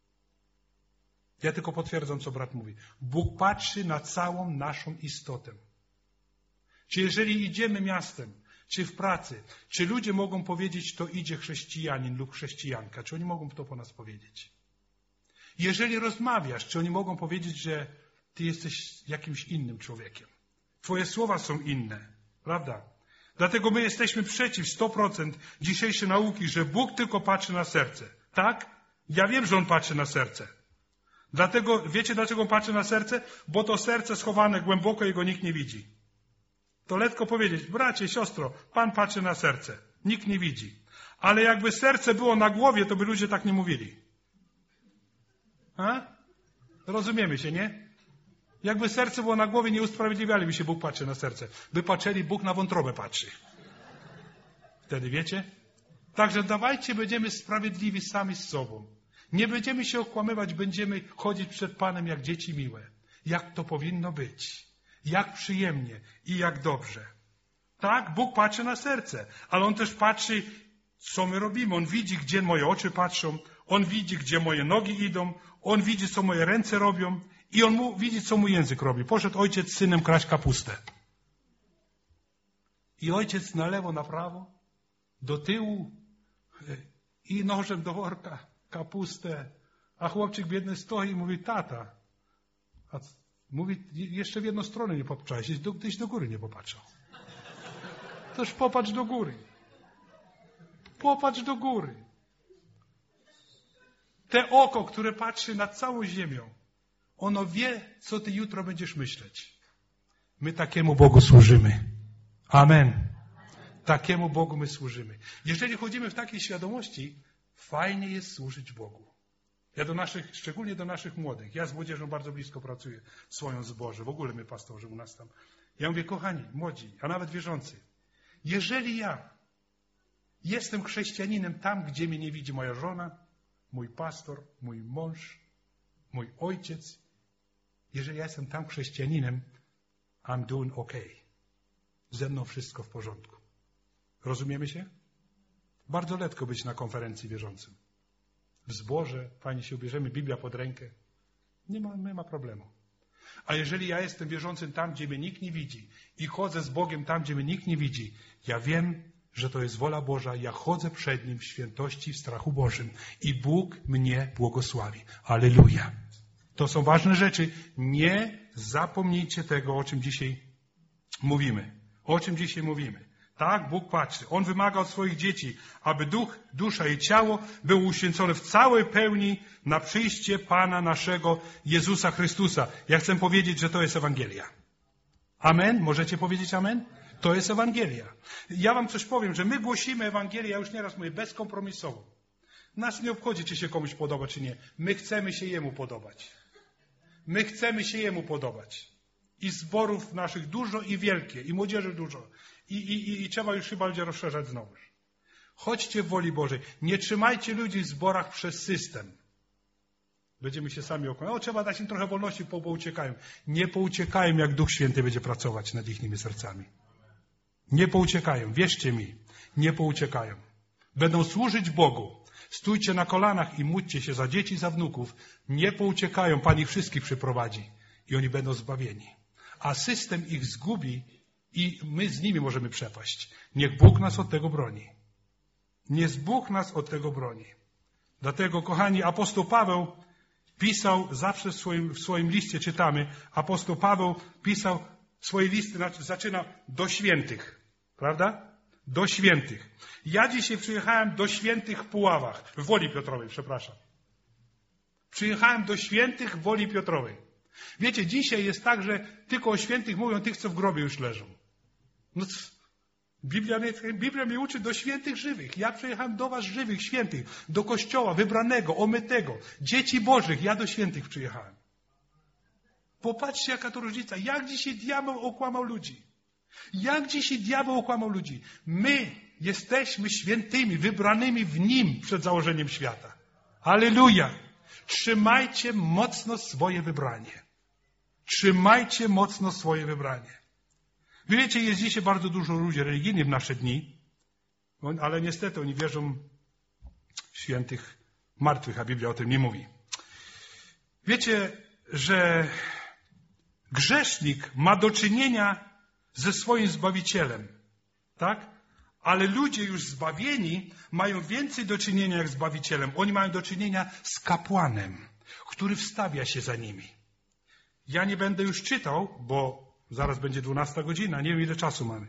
Ja tylko potwierdzam, co brat mówi. Bóg patrzy na całą naszą istotę. Czy jeżeli idziemy miastem, czy w pracy, czy ludzie mogą powiedzieć, to idzie chrześcijanin lub chrześcijanka? Czy oni mogą to po nas powiedzieć? Jeżeli rozmawiasz, czy oni mogą powiedzieć, że ty jesteś jakimś innym człowiekiem? Twoje słowa są inne, prawda? Dlatego my jesteśmy przeciw sto procent dzisiejszej nauki, że Bóg tylko patrzy na serce. Tak? Ja wiem, że On patrzy na serce. Dlatego, wiecie dlaczego On patrzy na serce? Bo to serce schowane głęboko, jego nikt nie widzi. To letko powiedzieć, bracie, siostro, Pan patrzy na serce. Nikt nie widzi. Ale jakby serce było na głowie, to by ludzie tak nie mówili. A? Rozumiemy się, nie? Jakby serce było na głowie, nie usprawiedliwialiby się, Bóg patrzy na serce. By patrzyli, Bóg na wątrobę patrzy. Wtedy wiecie? Także dawajcie, będziemy sprawiedliwi sami z sobą. Nie będziemy się okłamywać, będziemy chodzić przed Panem jak dzieci miłe. Jak to powinno być. Jak przyjemnie i jak dobrze. Tak, Bóg patrzy na serce, ale On też patrzy, co my robimy. On widzi, gdzie moje oczy patrzą. On widzi, gdzie moje nogi idą. On widzi, co moje ręce robią. I On mu, widzi, co mój język robi. Poszedł ojciec z synem kraść kapustę. I ojciec na lewo, na prawo, do tyłu i nożem do worka kapustę. A chłopczyk biedny stoi i mówi, tata. A mówi, jeszcze w jedną stronę nie popatrzałeś, tyś do góry nie popatrzał. Toż popatrz do góry. Popatrz do góry. Te oko, które patrzy nad całą ziemią, ono wie, co ty jutro będziesz myśleć. My takiemu Bogu służymy. Amen. Takiemu Bogu my służymy. Jeżeli chodzimy w takiej świadomości, fajnie jest służyć Bogu. Ja do naszych, szczególnie do naszych młodych, ja z młodzieżą bardzo blisko pracuję, swoją zboże, w ogóle my pastorzy u nas tam. Ja mówię, kochani, młodzi, a nawet wierzący, jeżeli ja jestem chrześcijaninem tam, gdzie mnie nie widzi moja żona, mój pastor, mój mąż, mój ojciec, jeżeli ja jestem tam chrześcijaninem, I'm doing okay. Ze mną wszystko w porządku. Rozumiemy się? Bardzo letko być na konferencji wierzącym. W zborze, fajnie się ubierzemy, Biblia pod rękę. Nie ma, nie ma problemu. A jeżeli ja jestem wierzącym tam, gdzie mnie nikt nie widzi i chodzę z Bogiem tam, gdzie mnie nikt nie widzi, ja wiem, że to jest wola Boża, ja chodzę przed Nim w świętości, w strachu Bożym i Bóg mnie błogosławi. Alleluja. To są ważne rzeczy. Nie zapomnijcie tego, o czym dzisiaj mówimy. O czym dzisiaj mówimy. Tak, Bóg patrzy. On wymaga od swoich dzieci, aby duch, dusza i ciało były uświęcone w całej pełni na przyjście Pana naszego Jezusa Chrystusa. Ja chcę powiedzieć, że to jest Ewangelia. Amen? Możecie powiedzieć amen? To jest Ewangelia. Ja wam coś powiem, że my głosimy Ewangelię, ja już nieraz mówię, bezkompromisowo. Nas nie obchodzi, czy się komuś podoba, czy nie. My chcemy się Jemu podobać. My chcemy się Jemu podobać. I zborów naszych dużo i wielkie, i młodzieży dużo. I, i, i trzeba już chyba będzie rozszerzać znowu. Chodźcie w woli Bożej. Nie trzymajcie ludzi w zborach przez system. Będziemy się sami okłamać. O, trzeba dać im trochę wolności, bo uciekają. Nie pouciekają, jak Duch Święty będzie pracować nad ich sercami. Nie pouciekają. Wierzcie mi. Nie pouciekają. Będą służyć Bogu. Stójcie na kolanach i módlcie się za dzieci, za wnuków. Nie pouciekają. Pan ich wszystkich przyprowadzi. I oni będą zbawieni. A system ich zgubi i my z nimi możemy przepaść. Niech Bóg nas od tego broni. Niech Bóg nas od tego broni. Dlatego, kochani, apostoł Paweł pisał, zawsze w swoim, w swoim liście czytamy, apostoł Paweł pisał swoje listy, zaczyna do świętych. Prawda? do świętych. Ja dzisiaj przyjechałem do świętych w Puławach, w Woli Piotrowej, przepraszam. Przyjechałem do świętych w Woli Piotrowej. Wiecie, dzisiaj jest tak, że tylko o świętych mówią tych, co w grobie już leżą. No, Biblia, mnie, Biblia mnie uczy do świętych żywych. Ja przyjechałem do was żywych, świętych, do kościoła wybranego, omytego, dzieci bożych. Ja do świętych przyjechałem. Popatrzcie, jaka to różnica. Jak dzisiaj diabeł okłamał ludzi. Jak dzisiaj diabeł okłamał ludzi. My jesteśmy świętymi, wybranymi w Nim przed założeniem świata. Alleluja. Trzymajcie mocno swoje wybranie. Trzymajcie mocno swoje wybranie. Wy wiecie, jest dzisiaj bardzo dużo ludzi religijnych w nasze dni, ale niestety oni wierzą w świętych martwych, a Biblia o tym nie mówi. Wiecie, że grzesznik ma do czynienia ze swoim Zbawicielem, tak? Ale ludzie już zbawieni mają więcej do czynienia jak Zbawicielem. Oni mają do czynienia z kapłanem, który wstawia się za nimi. Ja nie będę już czytał, bo zaraz będzie dwunasta godzina. Nie wiem, ile czasu mamy.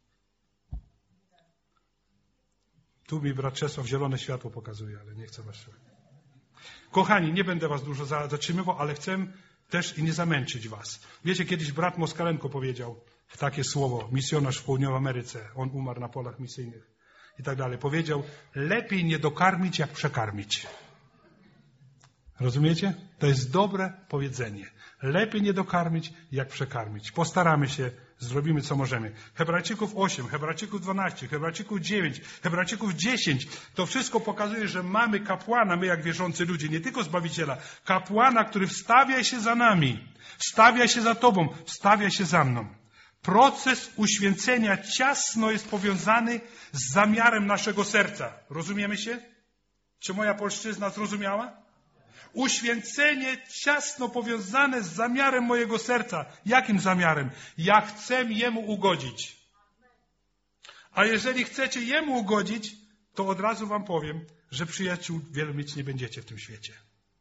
Tu mi brat Czesław zielone światło pokazuje, ale nie chcę was... Kochani, nie będę was dużo zatrzymywał, ale chcę też i nie zamęczyć was. Wiecie, kiedyś brat Moskalenko powiedział takie słowo, misjonarz w Południowej Ameryce. On umarł na polach misyjnych i tak dalej. Powiedział, lepiej nie dokarmić, jak przekarmić. Rozumiecie? To jest dobre powiedzenie. Lepiej nie dokarmić, jak przekarmić. Postaramy się, zrobimy co możemy. Hebrajczyków osiem, Hebrajczyków dwanaście, Hebrajczyków dziewięć, Hebrajczyków dziesięć. To wszystko pokazuje, że mamy kapłana, my jak wierzący ludzie, nie tylko Zbawiciela. Kapłana, który wstawia się za nami. Wstawia się za tobą, wstawia się za mną. Proces uświęcenia ciasno jest powiązany z zamiarem naszego serca. Rozumiemy się? Czy moja polszczyzna zrozumiała? Uświęcenie ciasno powiązane z zamiarem mojego serca. Jakim zamiarem? Ja chcę Jemu ugodzić. A jeżeli chcecie Jemu ugodzić, to od razu wam powiem, że przyjaciół wielu mieć nie będziecie w tym świecie.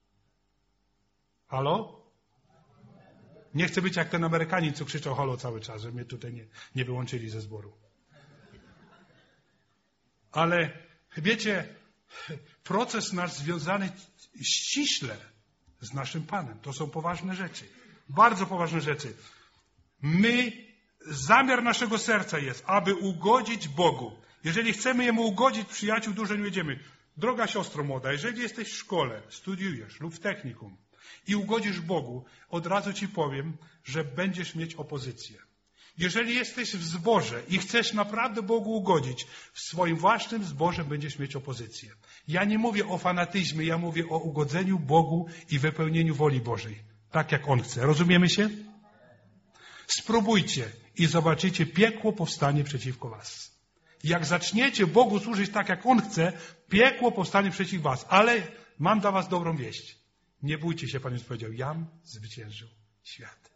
Halo? Nie chcę być jak ten Amerykanin, co krzyczał halo cały czas, że mnie tutaj nie, nie wyłączyli ze zboru. Ale wiecie, proces nasz związany ściśle z naszym Panem. To są poważne rzeczy. Bardzo poważne rzeczy. My, zamiar naszego serca jest, aby ugodzić Bogu. Jeżeli chcemy Jemu ugodzić, przyjaciół, dużo nie będziemy. Droga siostro młoda, jeżeli jesteś w szkole, studiujesz lub w technikum i ugodzisz Bogu, od razu ci powiem, że będziesz mieć opozycję. Jeżeli jesteś w zborze i chcesz naprawdę Bogu ugodzić, w swoim własnym zborze będziesz mieć opozycję. Ja nie mówię o fanatyzmie, ja mówię o ugodzeniu Bogu i wypełnieniu woli Bożej. Tak jak On chce. Rozumiemy się? Spróbujcie i zobaczycie, piekło powstanie przeciwko was. Jak zaczniecie Bogu służyć tak, jak On chce, piekło powstanie przeciw was. Ale mam dla was dobrą wieść. Nie bójcie się, Pan Jezus powiedział, jam zwyciężył świat.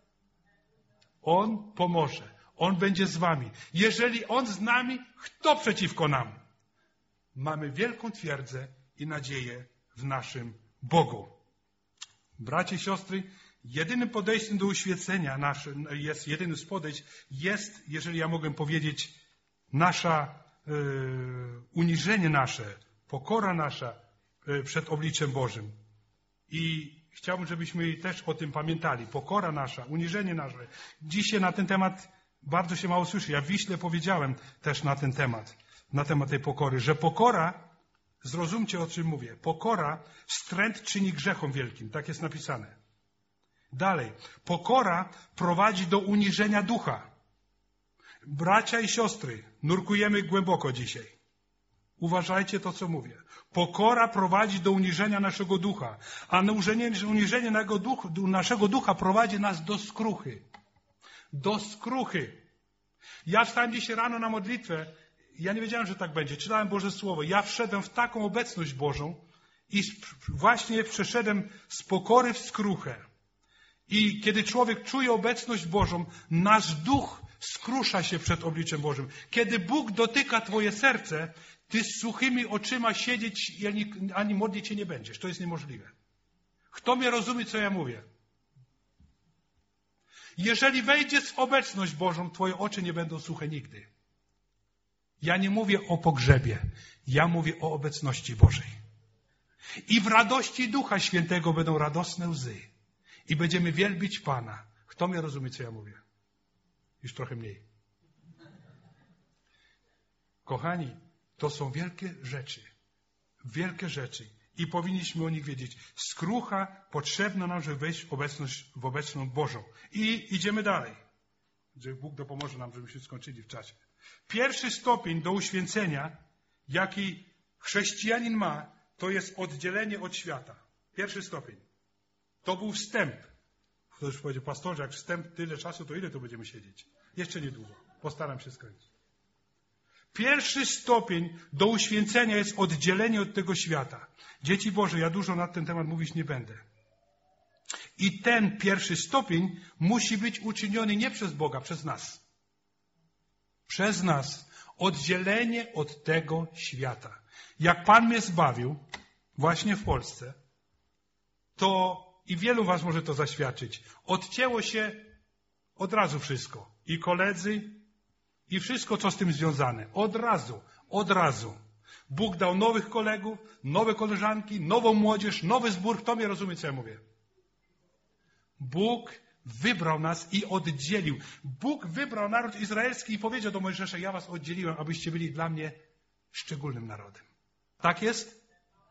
On pomoże. On będzie z wami. Jeżeli On z nami, kto przeciwko nam? Mamy wielką twierdzę i nadzieję w naszym Bogu. Bracie i siostry, jedynym podejściem do uświecenia naszym jest, jedynym z podejść jest, jeżeli ja mogę powiedzieć, nasza yy, uniżenie nasze, pokora nasza yy, przed obliczem Bożym. I chciałbym, żebyśmy też o tym pamiętali. Pokora nasza, uniżenie nasze. Dzisiaj na ten temat bardzo się mało słyszy. Ja w Wiśle powiedziałem też na ten temat, na temat tej pokory, że pokora, zrozumcie o czym mówię, pokora wstręt czyni grzechom wielkim. Tak jest napisane. Dalej. Pokora prowadzi do uniżenia ducha. Bracia i siostry, nurkujemy głęboko dzisiaj. Uważajcie to, co mówię. Pokora prowadzi do uniżenia naszego ducha, a uniżenie, uniżenie naszego ducha prowadzi nas do skruchy. Do skruchy. Ja wstałem dzisiaj rano na modlitwę, ja nie wiedziałem, że tak będzie. Czytałem Boże Słowo. Ja wszedłem w taką obecność Bożą i właśnie przeszedłem z pokory w skruchę. I kiedy człowiek czuje obecność Bożą, nasz duch skrusza się przed obliczem Bożym. Kiedy Bóg dotyka twoje serce, ty z suchymi oczyma siedzieć i ani, ani modlić się nie będziesz. To jest niemożliwe. Kto mnie rozumie, co ja mówię? Jeżeli wejdziesz w obecność Bożą, twoje oczy nie będą suche nigdy. Ja nie mówię o pogrzebie. Ja mówię o obecności Bożej. I w radości Ducha Świętego będą radosne łzy. I będziemy wielbić Pana. Kto mnie rozumie, co ja mówię? Już trochę mniej. Kochani, to są wielkie rzeczy. Wielkie rzeczy. I powinniśmy o nich wiedzieć. Skrucha potrzebna nam, żeby wejść w obecność, w obecność Bożą. I idziemy dalej. Że Bóg dopomoże nam, żebyśmy skończyli w czasie. Pierwszy stopień do uświęcenia, jaki chrześcijanin ma, to jest oddzielenie od świata. Pierwszy stopień. To był wstęp. Ktoś powiedział, pastorze, jak wstęp tyle czasu, to ile tu będziemy siedzieć? Jeszcze niedługo. Postaram się skończyć. Pierwszy stopień do uświęcenia jest oddzielenie od tego świata. Dzieci Boże, ja dużo na ten temat mówić nie będę. I ten pierwszy stopień musi być uczyniony nie przez Boga, przez nas. Przez nas. Oddzielenie od tego świata. Jak Pan mnie zbawił, właśnie w Polsce, to i wielu was może to zaświadczyć. Odcięło się od razu wszystko. I koledzy, i wszystko, co z tym związane. Od razu, od razu. Bóg dał nowych kolegów, nowe koleżanki, nową młodzież, nowy zbór. Kto mnie rozumie, co ja mówię? Bóg wybrał nas i oddzielił. Bóg wybrał naród izraelski i powiedział do Mojżesza, ja was oddzieliłem, abyście byli dla mnie szczególnym narodem. Tak jest?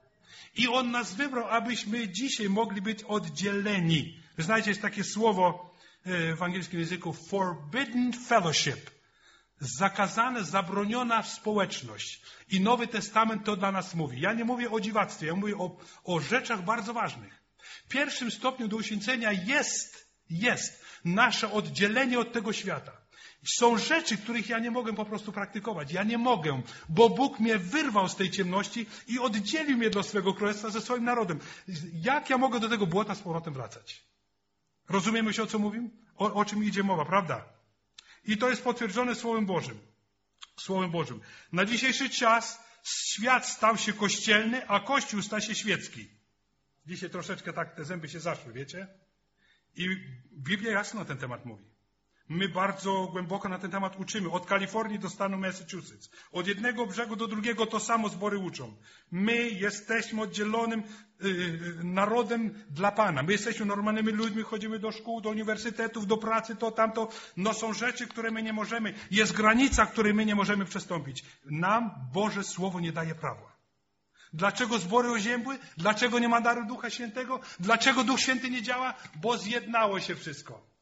I On nas wybrał, abyśmy dzisiaj mogli być oddzieleni. Znacie, jest takie słowo w angielskim języku forbidden fellowship. Zakazane, zabroniona społeczność. I Nowy Testament to dla nas mówi. Ja nie mówię o dziwactwie, ja mówię o, o rzeczach bardzo ważnych. W pierwszym stopniu do uświęcenia jest, jest nasze oddzielenie od tego świata. Są rzeczy, których ja nie mogę po prostu praktykować. Ja nie mogę, bo Bóg mnie wyrwał z tej ciemności i oddzielił mnie do swego królestwa ze swoim narodem. Jak ja mogę do tego błota z powrotem wracać? Rozumiemy się, o co mówimy? O, o czym idzie mowa, prawda? I to jest potwierdzone Słowem Bożym. Słowem Bożym. Na dzisiejszy czas świat stał się kościelny, a Kościół stał się świecki. Dzisiaj troszeczkę tak te zęby się zaszły, wiecie? I Biblia jasno na ten temat mówi. My bardzo głęboko na ten temat uczymy. Od Kalifornii do stanu Massachusetts. Od jednego brzegu do drugiego to samo zbory uczą. My jesteśmy oddzielonym yy, narodem dla Pana. My jesteśmy normalnymi ludźmi, chodzimy do szkół, do uniwersytetów, do pracy, to, tamto. No są rzeczy, które my nie możemy. Jest granica, której my nie możemy przestąpić. Nam Boże Słowo nie daje prawa. Dlaczego zbory oziębły? Dlaczego nie ma daru Ducha Świętego? Dlaczego Duch Święty nie działa? Bo zjednało się wszystko.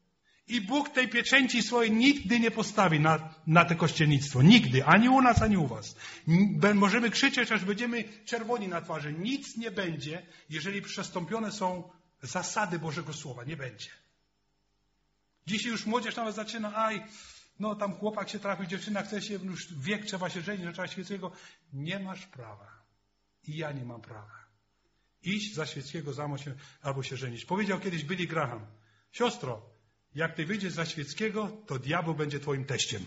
I Bóg tej pieczęci swojej nigdy nie postawi na, na te kościelnictwo. Nigdy. Ani u nas, ani u was. Możemy krzyczeć, aż będziemy czerwoni na twarzy. Nic nie będzie, jeżeli przestąpione są zasady Bożego Słowa. Nie będzie. Dzisiaj już młodzież nawet zaczyna, aj, no tam chłopak się trafił, dziewczyna chce się, już wiek trzeba się żenić, że trzeba świeckiego. Nie masz prawa. I ja nie mam prawa. Iść za świeckiego za się, albo się żenić. Powiedział kiedyś Billy Graham. Siostro, jak ty wyjdziesz za świeckiego, to diabeł będzie twoim teściem.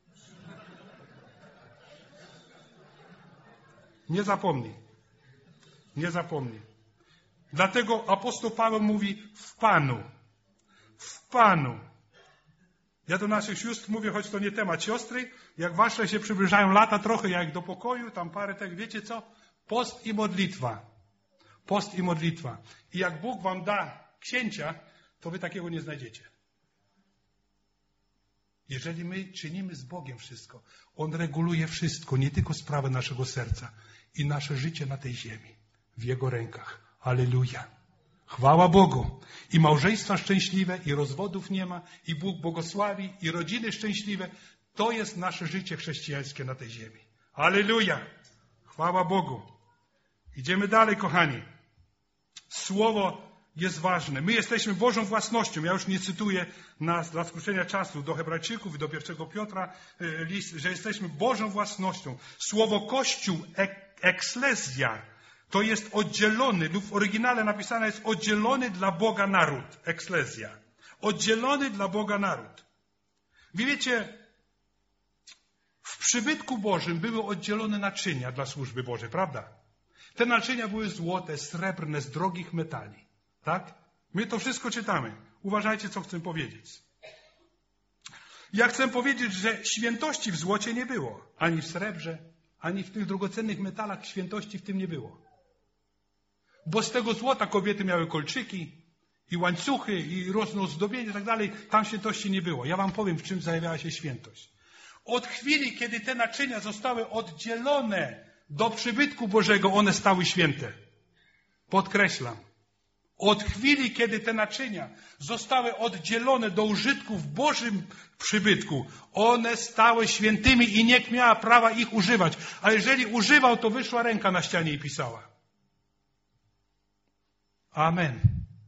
Nie zapomnij. Nie zapomnij. Dlatego apostoł Paweł mówi w Panu. W Panu. Ja do naszych sióstr mówię, choć to nie temat siostry, jak wasze się przybliżają lata trochę, jak do pokoju, tam parę tak, wiecie co? Post i modlitwa. Post i modlitwa. I jak Bóg wam da księcia, to wy takiego nie znajdziecie. Jeżeli my czynimy z Bogiem wszystko, On reguluje wszystko, nie tylko sprawę naszego serca i nasze życie na tej ziemi, w Jego rękach. Alleluja. Chwała Bogu. I małżeństwa szczęśliwe, i rozwodów nie ma, i Bóg błogosławi, i rodziny szczęśliwe. To jest nasze życie chrześcijańskie na tej ziemi. Alleluja. Chwała Bogu. Idziemy dalej, kochani. Słowo jest ważne. My jesteśmy Bożą własnością. Ja już nie cytuję nas dla skrócenia czasu do Hebrajczyków i do pierwszego Piotra list, że jesteśmy Bożą własnością. Słowo Kościół, ekslezja, to jest oddzielony, lub w oryginale napisane jest oddzielony dla Boga naród. Ekslezja. Oddzielony dla Boga naród. Wy wiecie, w przybytku Bożym były oddzielone naczynia dla służby Bożej, prawda? Te naczynia były złote, srebrne, z drogich metali. Tak? My to wszystko czytamy. Uważajcie, co chcę powiedzieć. Ja chcę powiedzieć, że świętości w złocie nie było. Ani w srebrze, ani w tych drogocennych metalach świętości w tym nie było. Bo z tego złota kobiety miały kolczyki i łańcuchy i różne ozdobienie i tak dalej. Tam świętości nie było. Ja wam powiem, w czym zajawiała się świętość. Od chwili, kiedy te naczynia zostały oddzielone do przybytku Bożego, one stały święte. Podkreślam. Od chwili, kiedy te naczynia zostały oddzielone do użytku w Bożym przybytku, one stały świętymi i nikt miała prawa ich używać. A jeżeli używał, to wyszła ręka na ścianie i pisała. Amen.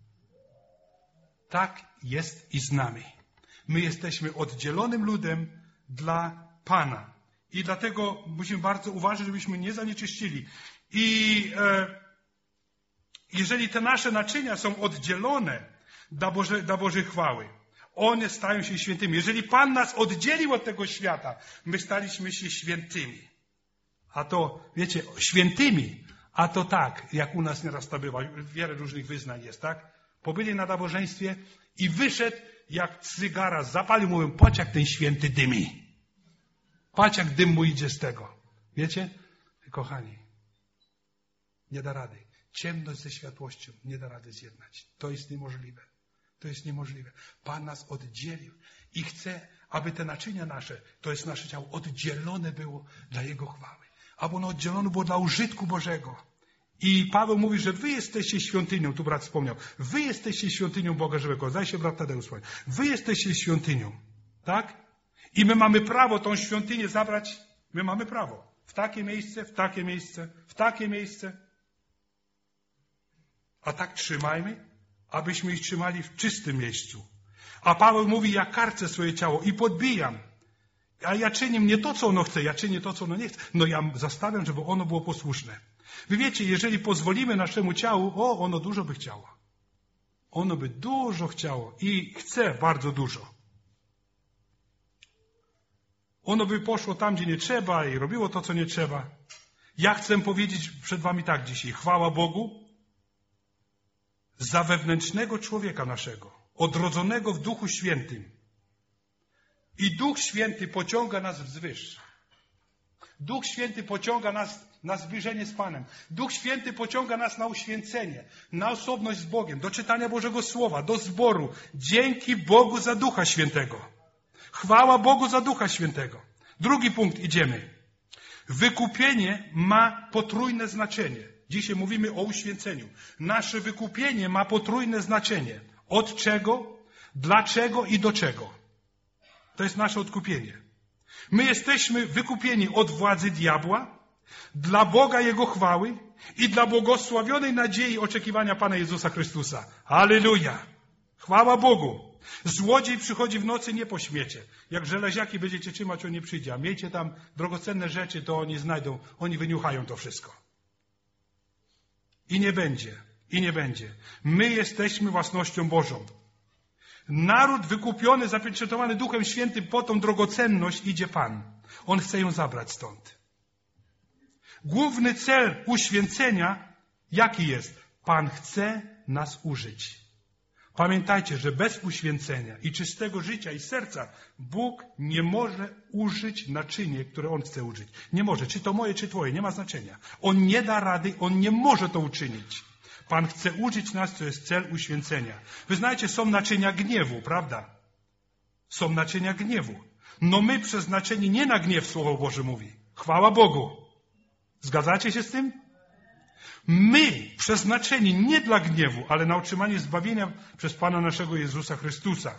Tak jest i z nami. My jesteśmy oddzielonym ludem dla Pana. I dlatego musimy bardzo uważać, żebyśmy nie zanieczyścili. I e, jeżeli te nasze naczynia są oddzielone dla, Boże, dla Bożej chwały, one stają się świętymi. Jeżeli Pan nas oddzielił od tego świata, my staliśmy się świętymi. A to, wiecie, świętymi, a to tak, jak u nas nieraz to bywa, wiele różnych wyznań jest, tak? Pobyli na nabożeństwie i wyszedł, jak cygara zapalił, mówią, patrz jak ten święty dymi. Patrz jak dym mu idzie z tego. Wiecie? Kochani, nie da rady. Ciemność ze światłością nie da rady zjednać. To jest niemożliwe. To jest niemożliwe. Pan nas oddzielił i chce, aby te naczynia nasze, to jest nasze ciało, oddzielone było dla Jego chwały. Aby ono oddzielone było dla użytku Bożego. I Paweł mówi, że wy jesteście świątynią, tu brat wspomniał, wy jesteście świątynią Boga żywego. Zdaje się brat Tadeusz wspomniał. Wy jesteście świątynią. Tak? I my mamy prawo tą świątynię zabrać. My mamy prawo. W takie miejsce, w takie miejsce, w takie miejsce. A tak trzymajmy, abyśmy ich trzymali w czystym miejscu. A Paweł mówi, ja karcę swoje ciało i podbijam. A ja czynię nie to, co ono chce, ja czynię to, co ono nie chce. No ja zastawiam, żeby ono było posłuszne. Wy wiecie, jeżeli pozwolimy naszemu ciału, o, ono dużo by chciało. Ono by dużo chciało i chce bardzo dużo. Ono by poszło tam, gdzie nie trzeba i robiło to, co nie trzeba. Ja chcę powiedzieć przed wami tak dzisiaj. Chwała Bogu za wewnętrznego człowieka naszego, odrodzonego w Duchu Świętym. I Duch Święty pociąga nas wzwyż. Duch Święty pociąga nas na zbliżenie z Panem. Duch Święty pociąga nas na uświęcenie, na osobność z Bogiem, do czytania Bożego Słowa, do zboru. Dzięki Bogu za Ducha Świętego. Chwała Bogu za Ducha Świętego. Drugi punkt, idziemy. Wykupienie ma potrójne znaczenie. Dzisiaj mówimy o uświęceniu. Nasze wykupienie ma potrójne znaczenie. Od czego, dlaczego i do czego. To jest nasze odkupienie. My jesteśmy wykupieni od władzy diabła, dla Boga Jego chwały i dla błogosławionej nadziei oczekiwania Pana Jezusa Chrystusa. Halleluja! Chwała Bogu! Złodziej przychodzi w nocy nie po śmiecie. Jak żeleziaki będziecie trzymać, on nie przyjdzie. A miejcie tam drogocenne rzeczy, to oni znajdą, oni wyniuchają to wszystko. I nie będzie, i nie będzie. My jesteśmy własnością Bożą. Naród wykupiony, zapieczętowany Duchem Świętym, po tą drogocenność idzie Pan. On chce ją zabrać stąd. Główny cel uświęcenia, jaki jest? Pan chce nas użyć. Pamiętajcie, że bez uświęcenia i czystego życia i serca Bóg nie może użyć naczynie, które On chce użyć. Nie może. Czy to moje, czy twoje. Nie ma znaczenia. On nie da rady, On nie może to uczynić. Pan chce użyć nas, to jest cel uświęcenia. Wy znacie, są naczynia gniewu, prawda? Są naczynia gniewu. No my przeznaczeni nie na gniew, Słowo Boże mówi. Chwała Bogu. Zgadzacie się z tym? My przeznaczeni nie dla gniewu, ale na otrzymanie zbawienia przez Pana naszego Jezusa Chrystusa.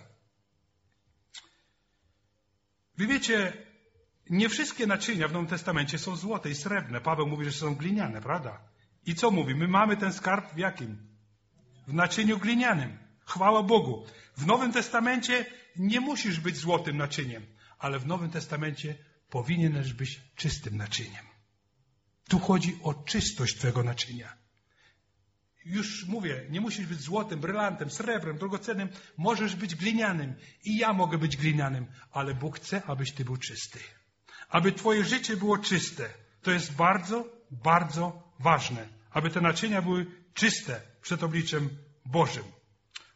Wy wiecie, nie wszystkie naczynia w Nowym Testamencie są złote i srebrne. Paweł mówi, że są gliniane, prawda? I co mówi? My mamy ten skarb w jakim? W naczyniu glinianym. Chwała Bogu. W Nowym Testamencie nie musisz być złotym naczyniem, ale w Nowym Testamencie powinieneś być czystym naczyniem. Tu chodzi o czystość twojego naczynia. Już mówię, nie musisz być złotym, brylantem, srebrem, drogocennym. Możesz być glinianym. I ja mogę być glinianym. Ale Bóg chce, abyś ty był czysty. Aby twoje życie było czyste. To jest bardzo, bardzo ważne. Aby te naczynia były czyste przed obliczem Bożym.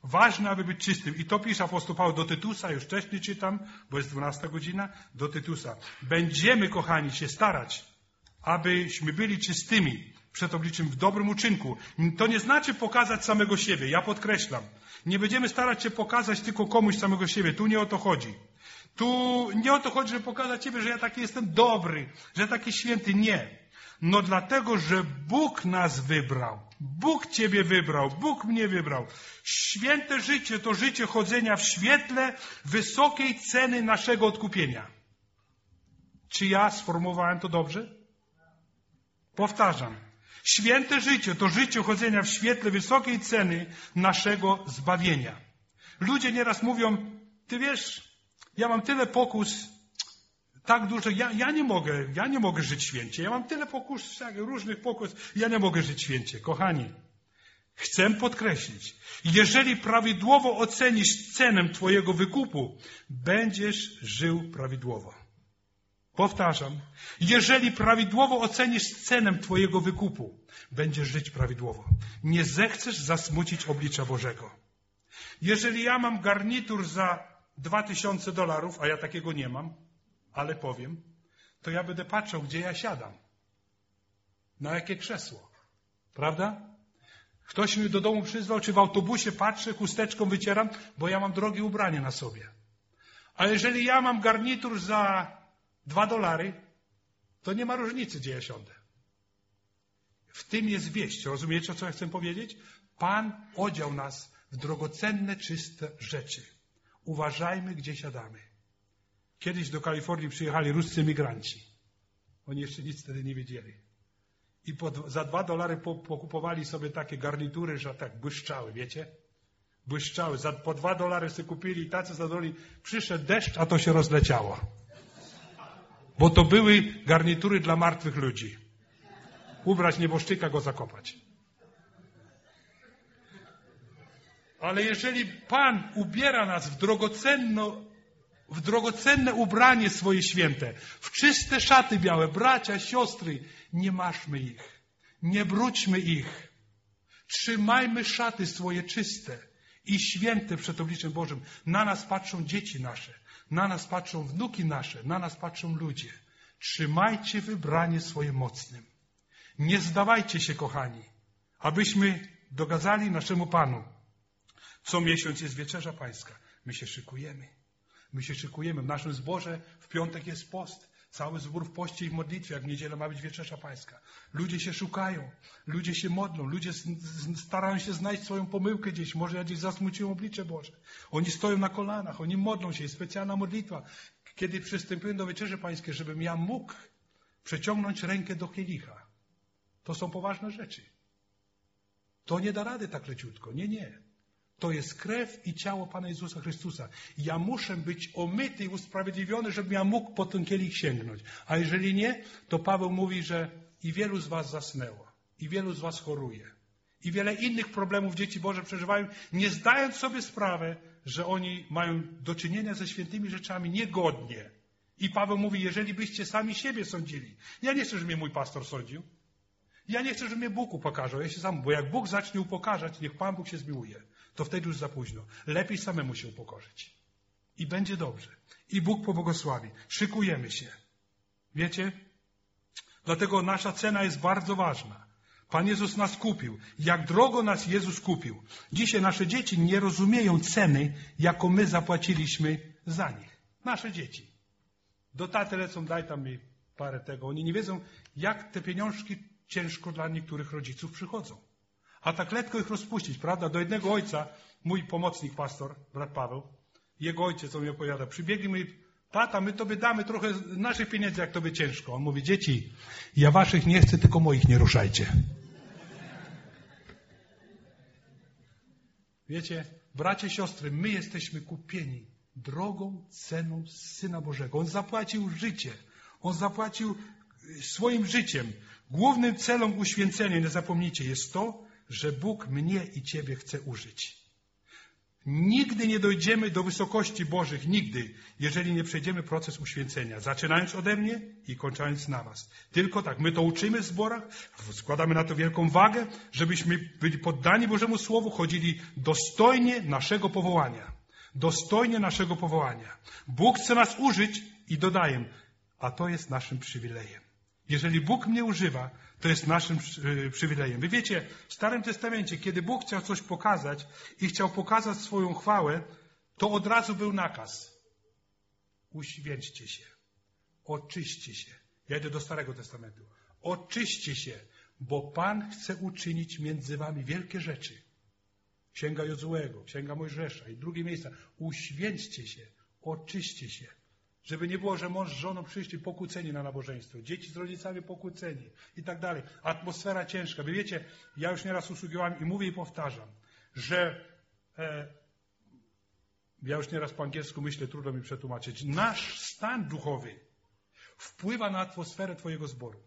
Ważne, aby być czystym. I to pisze apostoł Paweł do Tytusa, już wcześniej czytam, bo jest dwunasta godzina, do Tytusa. Będziemy, kochani, się starać, abyśmy byli czystymi przed obliczem w dobrym uczynku. To nie znaczy pokazać samego siebie, ja podkreślam. Nie będziemy starać się pokazać tylko komuś samego siebie. Tu nie o to chodzi. Tu nie o to chodzi, żeby pokazać Ciebie, że ja taki jestem dobry, że ja taki święty. Nie. No dlatego, że Bóg nas wybrał. Bóg Ciebie wybrał. Bóg mnie wybrał. Święte życie to życie chodzenia w świetle wysokiej ceny naszego odkupienia. Czy ja sformułowałem to dobrze? Powtarzam. Święte życie to życie chodzenia w świetle wysokiej ceny naszego zbawienia. Ludzie nieraz mówią, ty wiesz, ja mam tyle pokus, tak dużo, ja, ja nie mogę, ja nie mogę żyć święcie. Ja mam tyle pokus, różnych pokus, ja nie mogę żyć święcie. Kochani, chcę podkreślić, jeżeli prawidłowo ocenisz cenę Twojego wykupu, będziesz żył prawidłowo. Powtarzam, jeżeli prawidłowo ocenisz cenę Twojego wykupu, będziesz żyć prawidłowo. Nie zechcesz zasmucić oblicza Bożego. Jeżeli ja mam garnitur za dwa tysiące dolarów, a ja takiego nie mam, ale powiem, to ja będę patrzał, gdzie ja siadam. Na jakie krzesło. Prawda? Ktoś mnie do domu przyzwał, czy w autobusie patrzę, chusteczką wycieram, bo ja mam drogie ubranie na sobie. A jeżeli ja mam garnitur za dwa dolary, to nie ma różnicy, gdzie ja siądę. W tym jest wieść. Rozumiecie, co ja chcę powiedzieć? Pan odział nas w drogocenne, czyste rzeczy. Uważajmy, gdzie siadamy. Kiedyś do Kalifornii przyjechali ruscy migranci. Oni jeszcze nic wtedy nie wiedzieli. I po, za dwa dolary po, pokupowali sobie takie garnitury, że tak błyszczały, wiecie? Błyszczały. Za, po dwa dolary sobie kupili i tacy zadowoleni. Przyszedł deszcz, a to się rozleciało. Bo to były garnitury dla martwych ludzi. Ubrać nieboszczyka, go zakopać. Ale jeżeli Pan ubiera nas w drogocenno, w drogocenne ubranie swoje święte, w czyste szaty białe, bracia, siostry, nie maszmy ich, nie brudźmy ich. Trzymajmy szaty swoje czyste i święte przed obliczem Bożym. Na nas patrzą dzieci nasze, na nas patrzą wnuki nasze, na nas patrzą ludzie. Trzymajcie wybranie swoje mocnym. Nie zdawajcie się, kochani, abyśmy dogadali naszemu Panu. Co miesiąc jest Wieczerza Pańska. My się szykujemy. My się szykujemy. W naszym zborze w piątek jest post. Cały zbór w poście i w modlitwie, jak w niedzielę ma być Wieczerza Pańska. Ludzie się szukają. Ludzie się modlą. Ludzie starają się znaleźć swoją pomyłkę gdzieś. Może ja gdzieś zasmuciłem oblicze Boże. Oni stoją na kolanach. Oni modlą się. Jest specjalna modlitwa. Kiedy przystępuję do Wieczerzy Pańskiej, żebym ja mógł przeciągnąć rękę do kielicha. To są poważne rzeczy. To nie da rady tak leciutko. Nie, nie. To jest krew i ciało Pana Jezusa Chrystusa. Ja muszę być omyty i usprawiedliwiony, żebym ja mógł po ten kielich sięgnąć. A jeżeli nie, to Paweł mówi, że i wielu z was zasnęło. I wielu z was choruje. I wiele innych problemów dzieci Boże przeżywają, nie zdając sobie sprawy, że oni mają do czynienia ze świętymi rzeczami niegodnie. I Paweł mówi, jeżeli byście sami siebie sądzili. Ja nie chcę, żeby mnie mój pastor sądził. Ja nie chcę, żeby mnie Bóg upokarzał. Ja się sam, bo jak Bóg zacznie upokarzać, niech Pan Bóg się zmiłuje. To wtedy już za późno. Lepiej samemu się upokorzyć. I będzie dobrze. I Bóg pobłogosławi. Szykujemy się. Wiecie? Dlatego nasza cena jest bardzo ważna. Pan Jezus nas kupił. Jak drogo nas Jezus kupił. Dzisiaj nasze dzieci nie rozumieją ceny, jaką my zapłaciliśmy za nich. Nasze dzieci. Do taty lecą, daj tam mi parę tego. Oni nie wiedzą, jak te pieniążki ciężko dla niektórych rodziców przychodzą. A tak lekko ich rozpuścić, prawda? Do jednego ojca, mój pomocnik pastor, brat Paweł, jego ojciec, on mi opowiada, przybiegli mi, tata, my tobie damy trochę naszych pieniędzy, jak tobie ciężko. On mówi, dzieci, ja waszych nie chcę, tylko moich nie ruszajcie. Wiecie, bracie, siostry, my jesteśmy kupieni drogą ceną Syna Bożego. On zapłacił życie. On zapłacił swoim życiem. Głównym celem uświęcenia, nie zapomnijcie, jest to, że Bóg mnie i ciebie chce użyć. Nigdy nie dojdziemy do wysokości Bożych, nigdy, jeżeli nie przejdziemy proces uświęcenia, zaczynając ode mnie i kończąc na was. Tylko tak, my to uczymy w zborach, składamy na to wielką wagę, żebyśmy byli poddani Bożemu Słowu, chodzili dostojnie naszego powołania. Dostojnie naszego powołania. Bóg chce nas użyć i dodaję, a to jest naszym przywilejem. Jeżeli Bóg mnie używa, to jest naszym przywilejem. Wy wiecie, w Starym Testamencie, kiedy Bóg chciał coś pokazać i chciał pokazać swoją chwałę, to od razu był nakaz. Uświęćcie się. Oczyście się. Ja idę do Starego Testamentu. Oczyście się, bo Pan chce uczynić między wami wielkie rzeczy. Księga Jozuego, Księga Mojżesza i drugie miejsca. Uświęćcie się. Oczyście się. Żeby nie było, że mąż z żoną przyszli pokłóceni na nabożeństwo, dzieci z rodzicami pokłóceni i tak dalej. Atmosfera ciężka. Wy wiecie, ja już nieraz usługiwałem i mówię i powtarzam, że e, ja już nieraz po angielsku myślę, trudno mi przetłumaczyć. Nasz stan duchowy wpływa na atmosferę twojego zboru.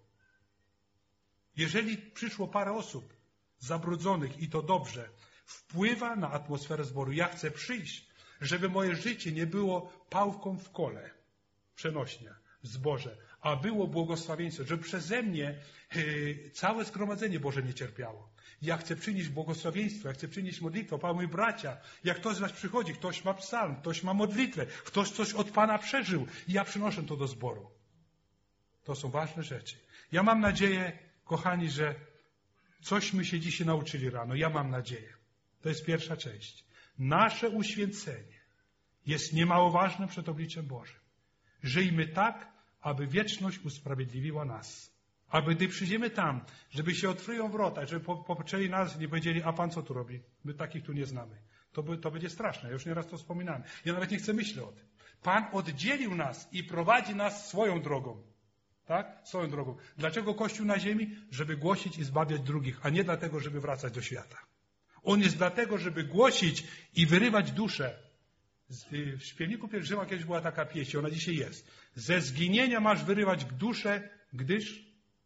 Jeżeli przyszło parę osób zabrudzonych i to dobrze, wpływa na atmosferę zboru. Ja chcę przyjść, żeby moje życie nie było pałką w kole. Przenośnia, w zborze, a było błogosławieństwo, żeby przeze mnie yy, całe zgromadzenie Boże nie cierpiało. Ja chcę przynieść błogosławieństwo, ja chcę przynieść modlitwę. Pan, moi bracia, jak ktoś z was przychodzi, ktoś ma psalm, ktoś ma modlitwę, ktoś coś od Pana przeżył i ja przynoszę to do zboru. To są ważne rzeczy. Ja mam nadzieję, kochani, że cośmy się dzisiaj nauczyli rano. Ja mam nadzieję. To jest pierwsza część. Nasze uświęcenie jest niemało ważne przed obliczem Bożym. Żyjmy tak, aby wieczność usprawiedliwiła nas. Aby gdy przyjdziemy tam, żeby się otwryją wrota, żeby popatrzyli nas i nie powiedzieli, a Pan co tu robi? My takich tu nie znamy. To, by, to będzie straszne. Ja już nieraz to wspominałem. Ja nawet nie chcę myśleć o tym. Pan oddzielił nas i prowadzi nas swoją drogą. Tak? Swoją drogą. Dlaczego Kościół na ziemi? Żeby głosić i zbawiać drugich, a nie dlatego, żeby wracać do świata. On jest dlatego, żeby głosić i wyrywać duszę. W Śpiewniku Pielgrzyma kiedyś była taka pieśń, ona dzisiaj jest. Ze zginienia masz wyrywać duszę, gdyż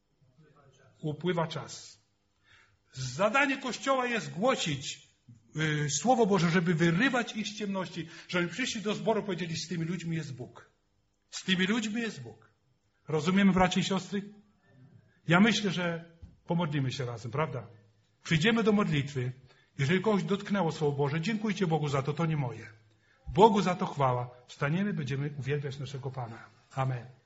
upływa czas. Zadanie Kościoła jest głosić y, Słowo Boże, żeby wyrywać ich z ciemności, żeby przyszli do zboru i powiedzieli, z tymi ludźmi jest Bóg. Z tymi ludźmi jest Bóg. Rozumiemy, bracia i siostry? Ja myślę, że pomodlimy się razem, prawda? Przyjdziemy do modlitwy. Jeżeli kogoś dotknęło Słowo Boże, dziękujcie Bogu za to, to nie moje. Bogu za to chwała. Wstaniemy, będziemy uwielbiać naszego Pana. Amen.